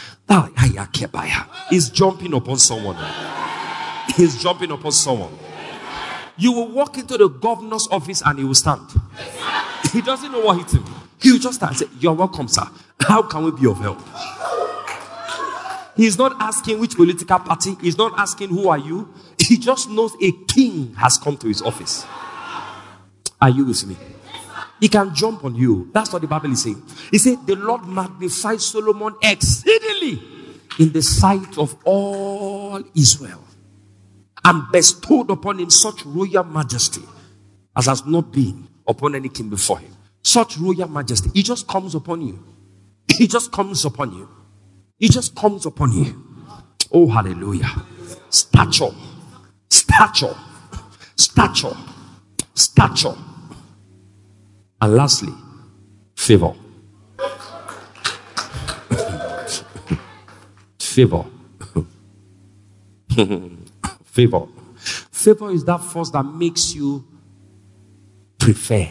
Speaker 2: He's jumping upon someone. He's jumping upon someone. You will walk into the governor's office and he will stand. He doesn't know what hit him. He will just stand and say, you're welcome, sir. How can we be of help? He's not asking which political party. He's not asking who are you. He just knows a king has come to his office. Are you with me? He can jump on you. That's what the Bible is saying. He said the Lord magnified Solomon exceedingly in the sight of all Israel and bestowed upon him such royal majesty as has not been upon any king before him. Such royal majesty. It just comes upon you. It just comes upon you. It just comes upon you. Oh, hallelujah. Stature. Stature. Stature. Stature. And lastly, favor. Favor. Favor. Favor is that force that makes you preferred.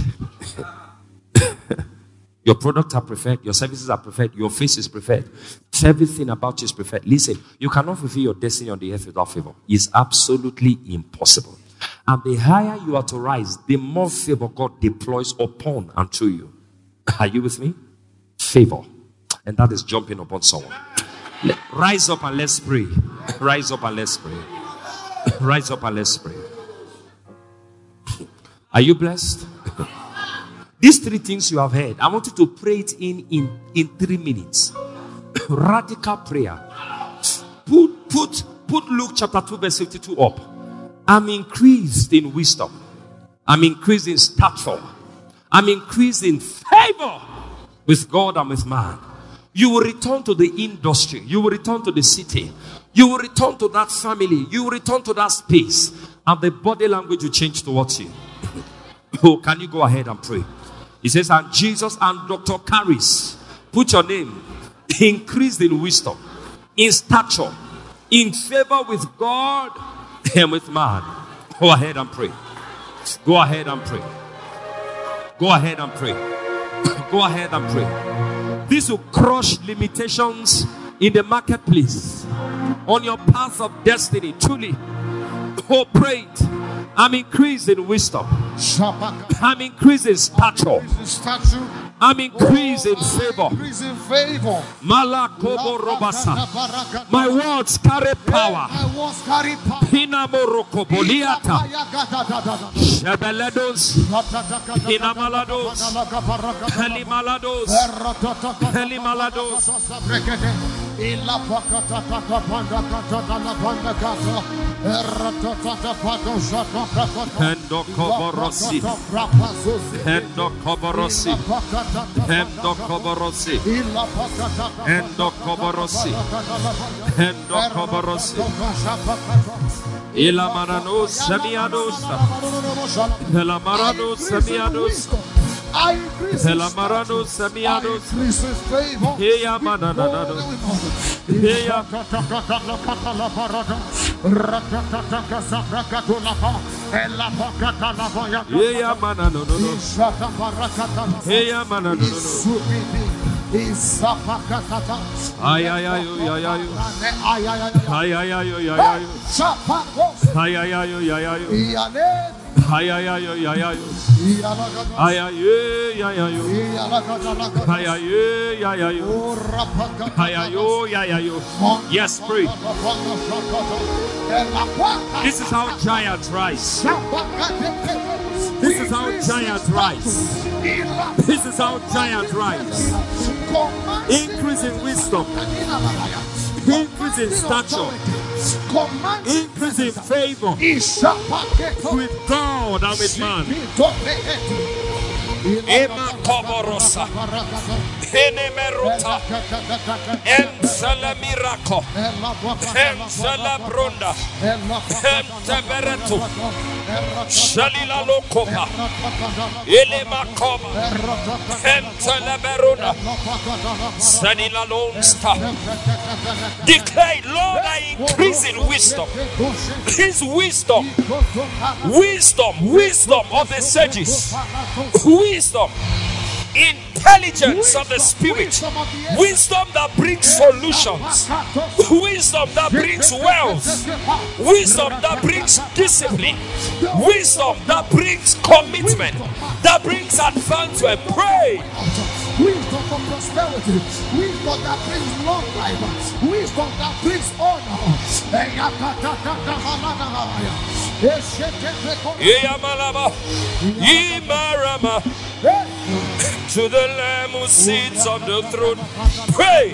Speaker 2: Your products are preferred, your services are preferred, your face is preferred. Everything about you is preferred. Listen, you cannot fulfill your destiny on the earth without favor. It's absolutely impossible. And the higher you are to rise, the more favor God deploys upon and through you. Are you with me? Favor. And that is jumping upon someone. Rise up and let's pray. Rise up and let's pray. Rise up and let's pray. Are you blessed? These three things you have heard, I want you to pray it in in, in three minutes. Radical prayer. Put, put, put Luke chapter two verse fifty-two up. I'm increased in wisdom. I'm increased in stature. I'm increased in favor with God and with man. You will return to the industry. You will return to the city. You will return to that family. You will return to that space. And the body language will change towards you. Oh, can you go ahead and pray? He says, and Jesus and Doctor Caris, put your name, increased in wisdom, in stature, in favor with God and with man. Go ahead and pray. Go ahead and pray. Go ahead and pray. Go ahead and pray. This will crush limitations in the marketplace, on your path of destiny. Truly, oh, pray it. I'm increased in wisdom. I'm increased in stature. I'm increased in favor. Malakobo Robasa. My words carry power. Pinamoroko Boliata. Shebeledos. Pinamalados. Helimalados. Helimalados. Ila pakata kata panda kata dala panda kata erratata pado shata kata hendo koborosi hendo koborosi hendo koborosi ila pakata hendo koborosi hendo koborosi ila marano semiados ila marano semiados I increase in stature. I increase in favor. Heya mananado. Heya katakatala katala barada. Ratatataka sabrakatulapa. Ela pakatala boya. Heya mananado. Shata barakatala. Heya mananado. Isapakatata. Ay ay ay ay ay. Ay ay ay ay ay ay ay. Sapakos. Ay ay ay ay ay. Iane. Ay ay ay ay ay ay. Ay ay ay ay ay. Ay ay ay ay ay. Ay ay ay ay. Yes, pray. This is how giants rise. This is how giants rise. This is how giants rise. Increase in wisdom. Increase in stature. Increase in favor with God and with man. Ema Koborosa, Enemeruta, Ensala Miraco, Ensala Brunda, Enteberetu, Shalila Lokopa, Elema Koma, Ensala Beruna, Sanila Lonsta. Declare, Lord, I increase in wisdom. His wisdom, wisdom, wisdom of the sages. Wisdom, intelligence of the spirit, wisdom that brings solutions, wisdom that brings wealth, wisdom that brings discipline, wisdom that brings commitment, that brings advancement. Pray. Wisdom for prosperity, wisdom that brings long life, wisdom that brings honor. To the Lamb who sits on the throne, pray.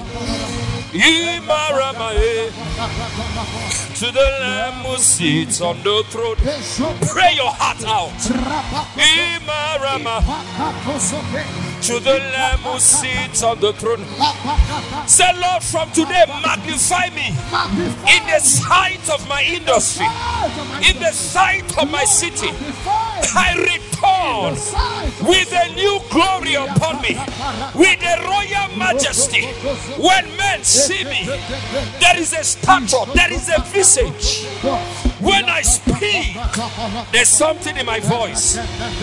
Speaker 2: To the Lamb who sits on the throne, pray your heart out. To the Lamb who sits on the throne. Say, Lord, from today, magnify me in the sight of my industry, in the sight of my city. I return with a new glory upon me, with a royal majesty. When men see me, there is a stature, there is a visage. When I speak, there's something in my voice.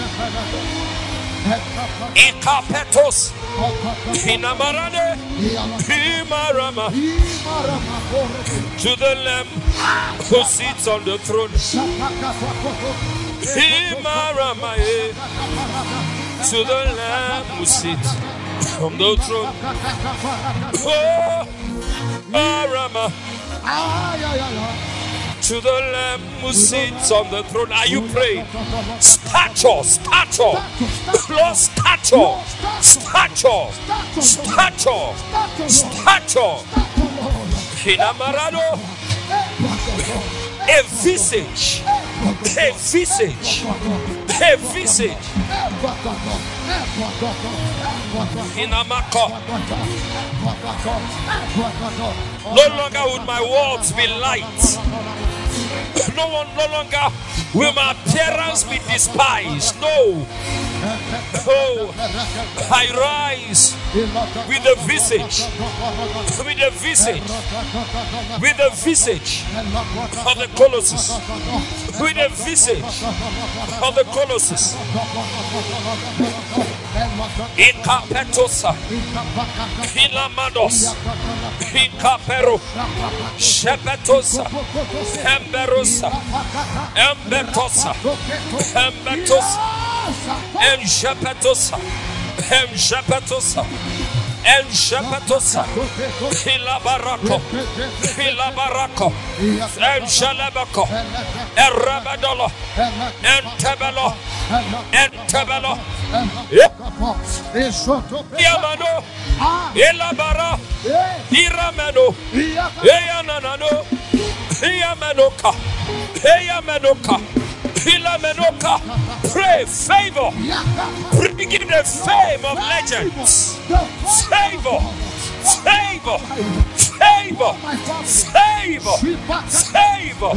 Speaker 2: Ikapetos Inamarane Imarama. To the Lamb who sits on the throne. Imarama. To the Lamb who sits on the throne. Oh, Arama. To the Lamb who sits on the throne. Are you praying? Stature, stature, Lord, stature, stature, stature, stature. Kinamarado, a visage, a visage, a visage. Kinamako. No longer would my words be light. No one, no longer will my appearance be despised. No. Oh, I rise with the visage, with the visage, with the visage of the Colossus, with the visage of the Colossus. Ikapetosa, Ilamados, Ikapero, Shepetosa, Emberosa, Embertosa, Embertosa, Enjapetosa, Enjapetosa, Enjapetosa, Hilabaraco, Hilabaraco, Enjalabaco, Erabadolo, Entebelo, Entebelo, Yamano, Elabara, Iramano, Eyanano, Eyamanoka, Eyamanoka. Ilamenoka, pray favor, bring in the fame of legends, favor, favor, favor, favor, favor.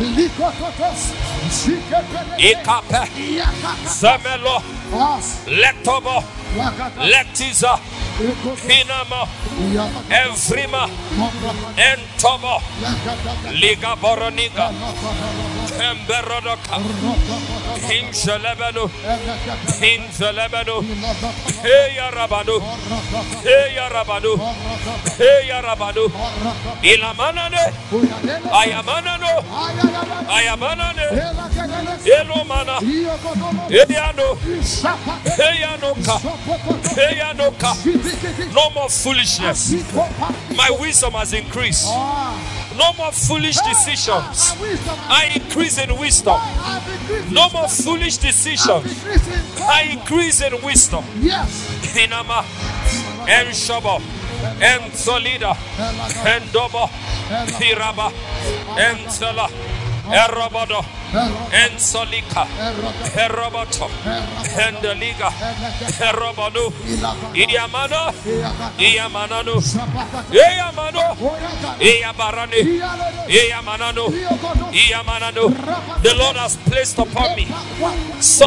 Speaker 2: Ikape, Zamelo, Letobo, Letiza, Hinama, Evrima, Entobo, Liga Boroniga, Emberodoka, Himshalebano, Himshalebano, Hey Arabano, Hey Arabano, Hey Arabano, Ilamanane, Ayamanano, Ayamanane, Elomana, Eyano, Eyanoka, Eyanoka. No more foolishness. My wisdom has increased. No more foolish decisions. I increase in wisdom. No more foolish decisions. I increase in wisdom. Hinama, and Shaba, and Solida, and Doba, Hiraba, and Sala, Erabado, and Solika, Herabato, and the Liga, Herabano, Idiamano, Iamanano, Iamano, Iabarani, Iamanano, Iamanano. The Lord has placed upon me such,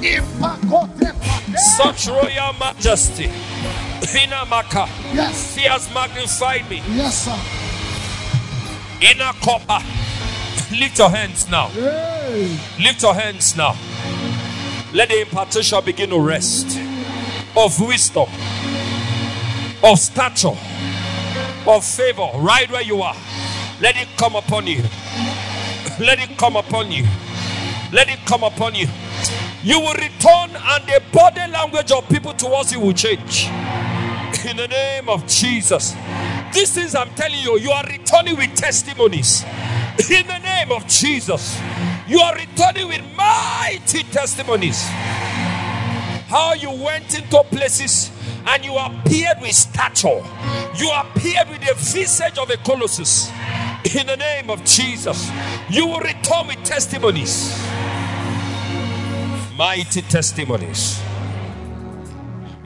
Speaker 2: such royal majesty. Hinamaka, yes. He has magnified me.
Speaker 3: Yes, sir.
Speaker 2: Inner copper. Lift your hands now.
Speaker 3: Hey.
Speaker 2: Lift your hands now. Let the impartation begin to rest. Of wisdom, of stature, of favor, right where you are. Let it come upon you. Let it come upon you. Let it come upon you. You will return and the body language of people towards you will change. In the name of Jesus. These things I'm telling you, you are returning with testimonies. In the name of Jesus, you are returning with mighty testimonies. How you went into places and you appeared with stature. You appeared with the visage of a Colossus. In the name of Jesus, you will return with testimonies. Mighty testimonies.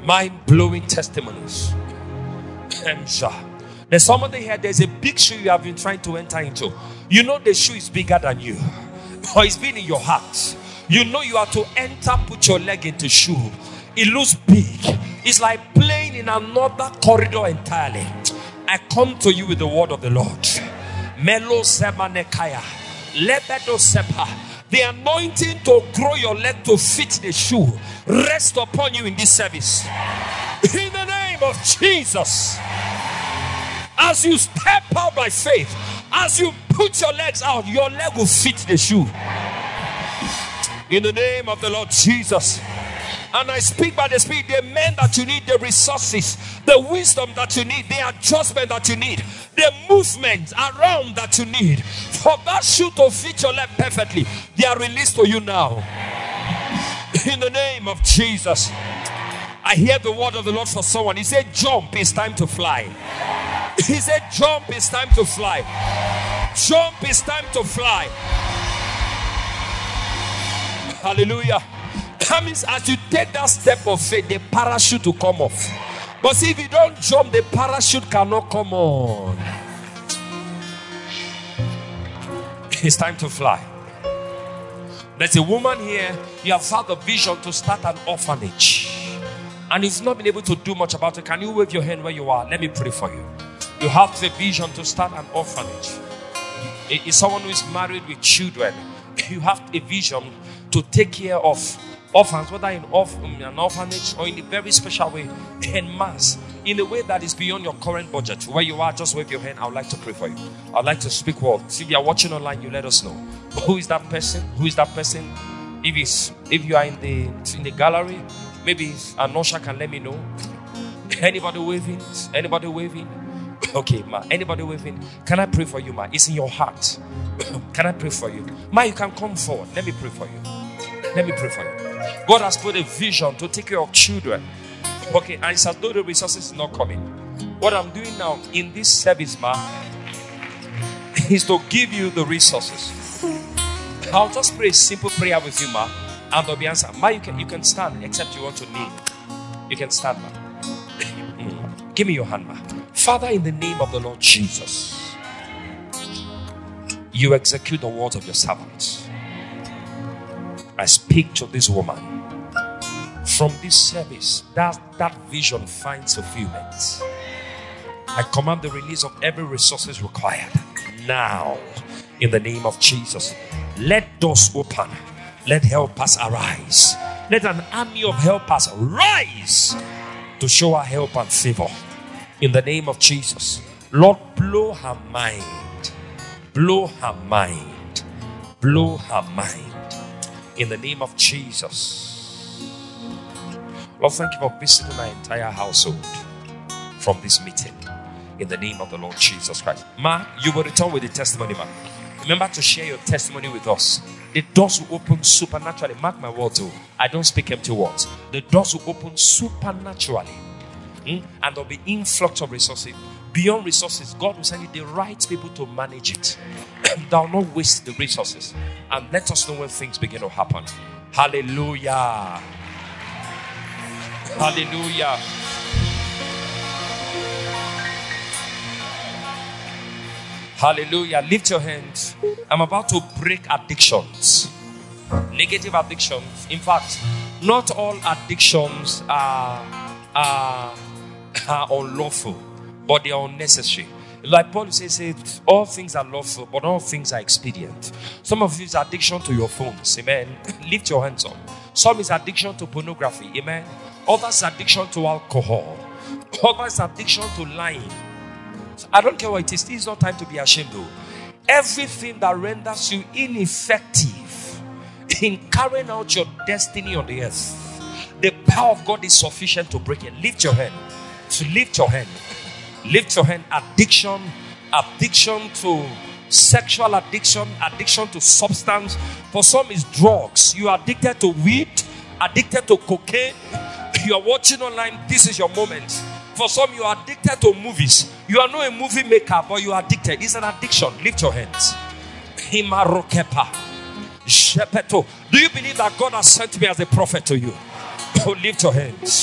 Speaker 1: Mind-blowing testimonies. There's somebody here, there's a big shoe you have been trying to enter into. You know the shoe is bigger than you, or it's been in your heart. You know you have to enter, put your leg into shoe. It looks big. It's like playing in another corridor entirely. I come to you with the word of the Lord. Melo semanekaya, lebedo sepa. The anointing to grow your leg to fit the shoe rest upon you in this service. In the name of Jesus. As you step out by faith, as you put your legs out, your leg will fit the shoe. In the name of the Lord Jesus. And I speak by the Spirit, the men that you need, the resources, the wisdom that you need, the adjustment that you need, the movement around that you need for that shoe to fit your leg perfectly, they are released to you now. In the name of Jesus. I hear the word of the Lord for someone. He said, jump, it's time to fly. He said, jump, it's time to fly. Jump, it's time to fly. Hallelujah. That means as you take that step of faith, the parachute will come off. But see, if you don't jump, the parachute cannot come on. It's time to fly. There's a woman here, you have had the vision to start an orphanage. And you've not been able to do much about it. Can you wave your hand where you are? Let me pray for you. You have the vision to start an orphanage. It's someone who is married with children. You have a vision to take care of orphans, whether in an orphanage or in a very special way, en masse, in a way that is beyond your current budget. Where you are, just wave your hand. I would like to pray for you. I would like to speak words. If you are watching online, you let us know. Who is that person? Who is that person? If it's, if you are in the in the gallery, maybe Anosha can let me know. Anybody waving? Anybody waving? Okay, ma. Anybody waving? Can I pray for you, ma? It's in your heart. Can I pray for you? Ma, you can come forward. Let me pray for you. Let me pray for you. God has put a vision to take care of children. Okay, and it's as though the resources are not coming. What I'm doing now in this service, ma, is to give you the resources. I'll just pray a simple prayer with you, ma, and there'll be answer. Ma, you can, you can stand, except you want to kneel. You can stand, ma. Mm. Give me your hand, ma. Father, in the name of the Lord Jesus, you execute the words of your servant. I speak to this woman. From this service, that, that vision finds fulfillment. I command the release of every resources required. Now, in the name of Jesus, let doors open. Let helpers arise. Let an army of helpers rise to show her help and favor. In the name of Jesus, Lord, blow her mind. Blow her mind. Blow her mind. In the name of Jesus. Lord, thank you for visiting my entire household from this meeting. In the name of the Lord Jesus Christ. Ma, you will return with the testimony, ma. Remember to share your testimony with us. The doors will open supernaturally. Mark my words, oh. I don't speak empty words. The doors will open supernaturally. Hmm? And there'll be influx of resources. Beyond resources, God will send you the right people to manage it. Thou not waste the resources. And let us know when things begin to happen. Hallelujah. Hallelujah. Hallelujah. Lift your hands. I'm about to break addictions. Negative addictions. In fact, not all addictions are, are, are unlawful, but they are unnecessary. Like Paul says, it, all things are lawful, but all things are expedient. Some of you is addiction to your phones. Amen. Lift your hands up. Some is addiction to pornography. Amen. Others addiction to alcohol. Others addiction to lying. So I don't care what it is. This is not time to be ashamed though. Everything that renders you ineffective in carrying out your destiny on the earth, the power of God is sufficient to break it. Lift your hand. So lift your hand. Lift your hand. Addiction, addiction to sexual addiction, addiction to substance. For some is drugs. You are addicted to weed, addicted to cocaine. You are watching online. This is your moment. For some, you are addicted to movies. You are not a movie maker, but you are addicted. It's an addiction. Lift your hands. Himarokepa. Shepeto. Do you believe that God has sent me as a prophet to you? Oh, lift your hands.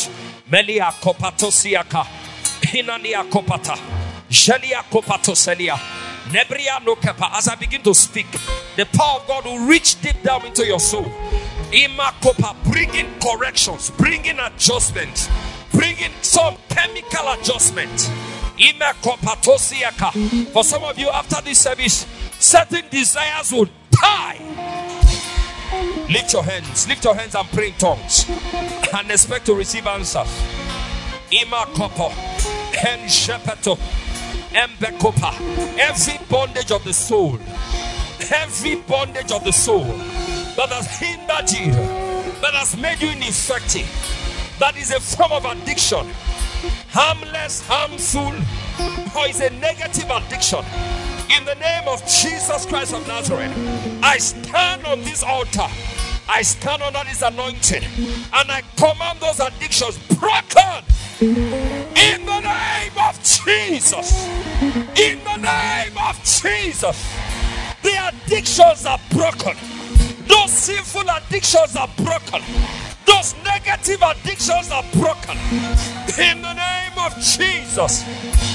Speaker 2: Melia kopatosiaka. Hinania kopata. Jelia kopatoselia. Nebria no kepa. As I begin to speak, the power of God will reach deep down into your soul. Ima kopa, bringing corrections, bringing adjustments, bringing some chemical adjustment. Ima kopatosiaka. For some of you, after this service, certain desires will die. Lift your hands, lift your hands and pray in tongues and expect to receive answers. Ima kopo, hen shepeto, embekopa. Every bondage of the soul, every bondage of the soul that has hindered you, that has made you ineffective, that is a form of addiction, harmless, harmful, or is a negative addiction. In the name of Jesus Christ of Nazareth, I stand on this altar. I stand under this anointing, and I command those addictions broken. In the name of Jesus. In the name of Jesus. The addictions are broken. Those sinful addictions are broken. Those negative addictions are broken. In the name of Jesus.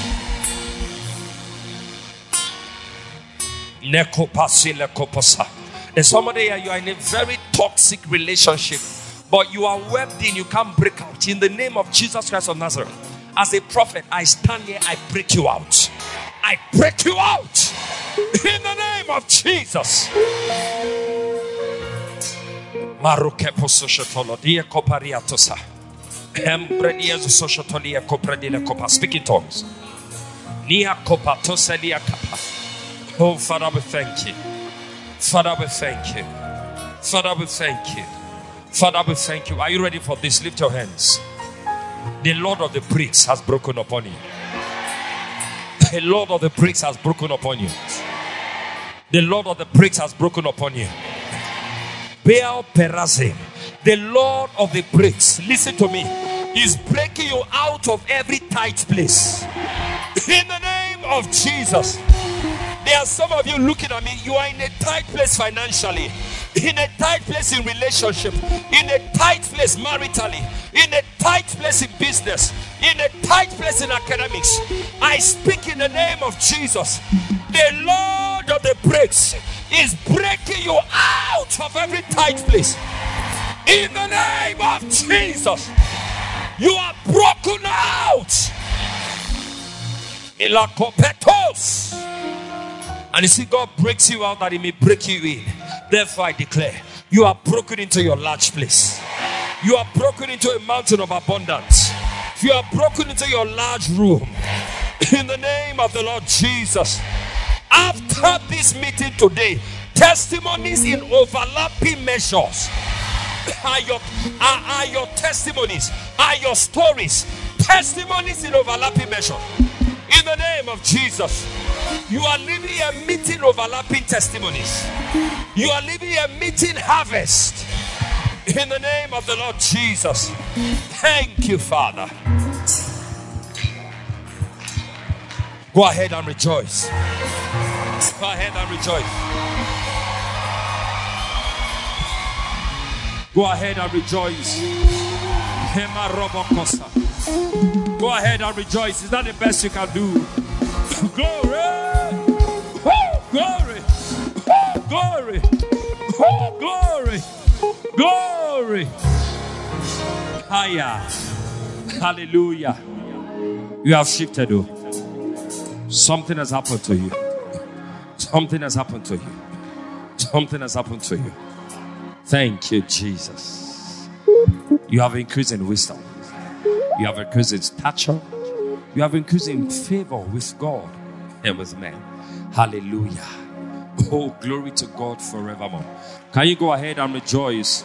Speaker 2: There's somebody here, you are in a very toxic relationship, but you are webbed in, you can't break out. In the name of Jesus Christ of Nazareth, as a prophet, I stand here, I break you out. I break you out. In the name of Jesus. Speak in tongues. Oh, Father, we thank you. Father, we thank you. Father, we thank you. Father, we thank you. Are you ready for this? Lift your hands. The Lord of the bricks has broken upon you. The Lord of the bricks has broken upon you. The Lord of the bricks has broken upon you. Baal Perazim, the Lord of the bricks, listen to me, is breaking you out of every tight place. In the name of Jesus. There are some of you looking at me, you are in a tight place financially, in a tight place in relationship, in a tight place maritally, in a tight place in business, in a tight place in academics. I speak in the name of Jesus. The Lord of the bricks is breaking you out of every tight place. In the name of Jesus, you are broken out. Ilakopetos. And you see, God breaks you out that He may break you in. Therefore, I declare, you are broken into your large place. You are broken into a mountain of abundance. You are broken into your large room. In the name of the Lord Jesus. After this meeting today, testimonies in overlapping measures are your, are, are your testimonies, are your stories. Testimonies in overlapping measures. In the name of Jesus. You are living a meeting overlapping testimonies. You are living a meeting harvest. In the name of the Lord Jesus. Thank you, Father. Go ahead and rejoice. Go ahead and rejoice. Go ahead and rejoice. Go ahead and rejoice. Is that the best you can do? Glory! Oh, glory! Oh, glory! Oh, glory! Glory! Higher! Hallelujah! You have shifted. Oh. Something has happened to you. Something has happened to you. Something has happened to you. Thank you, Jesus. You have increased in wisdom. You have increased in stature. You have increased in favor with God and with men. Hallelujah. Oh, glory to God forevermore. Can you go ahead and rejoice?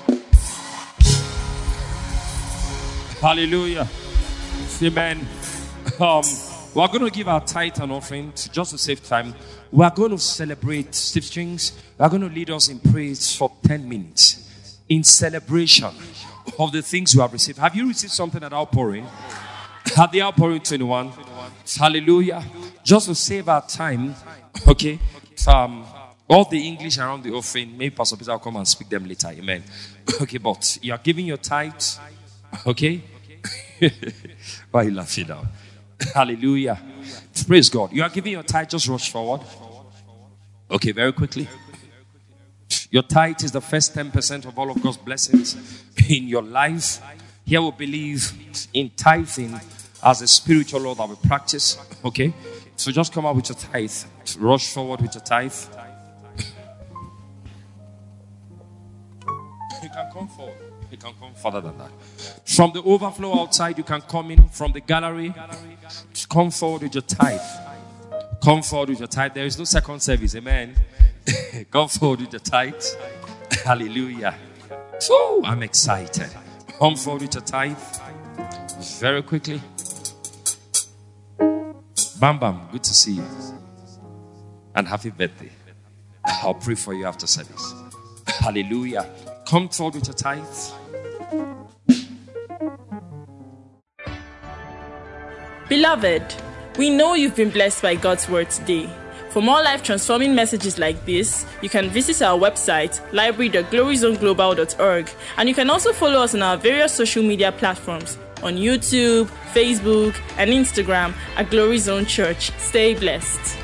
Speaker 2: Hallelujah. Amen. Um, we're going to give our tithe and offering just to save time. We're going to celebrate Steve Strings. We're going to lead us in praise for ten minutes in celebration of the things you have received. Have you received something at outpouring? At the outpouring twenty-one. Hallelujah. Just to save our time, okay? Um, all the English around the offering, maybe Pastor Peter will come and speak them later. Amen. Okay, but you are giving your tithe, okay? Why are you laughing now? Hallelujah. Praise God. You are giving your tithe, just rush forward. Okay, very quickly. Your tithe is the first ten percent of all of God's blessings in your life. Here we believe in tithing as a spiritual law that we practice. Okay? So just come out with your tithe. Rush forward with your tithe. You can come forward. You can come further than that. From the overflow outside, you can come in. From the gallery, come forward with your tithe. Come forward with your tithe. There is no second service. Amen. Come forward with your tithe. Hallelujah. So I'm excited. Come forward with your tithe. Very quickly. Bam Bam, good to see you. And happy birthday. I'll pray for you after service. Hallelujah. Come forward with your tithe.
Speaker 3: Beloved, we know you've been blessed by God's word today. For more life-transforming messages like this, you can visit our website, library dot glory zone global dot org, and you can also follow us on our various social media platforms on YouTube, Facebook, and Instagram at Glory Zone Church. Stay blessed.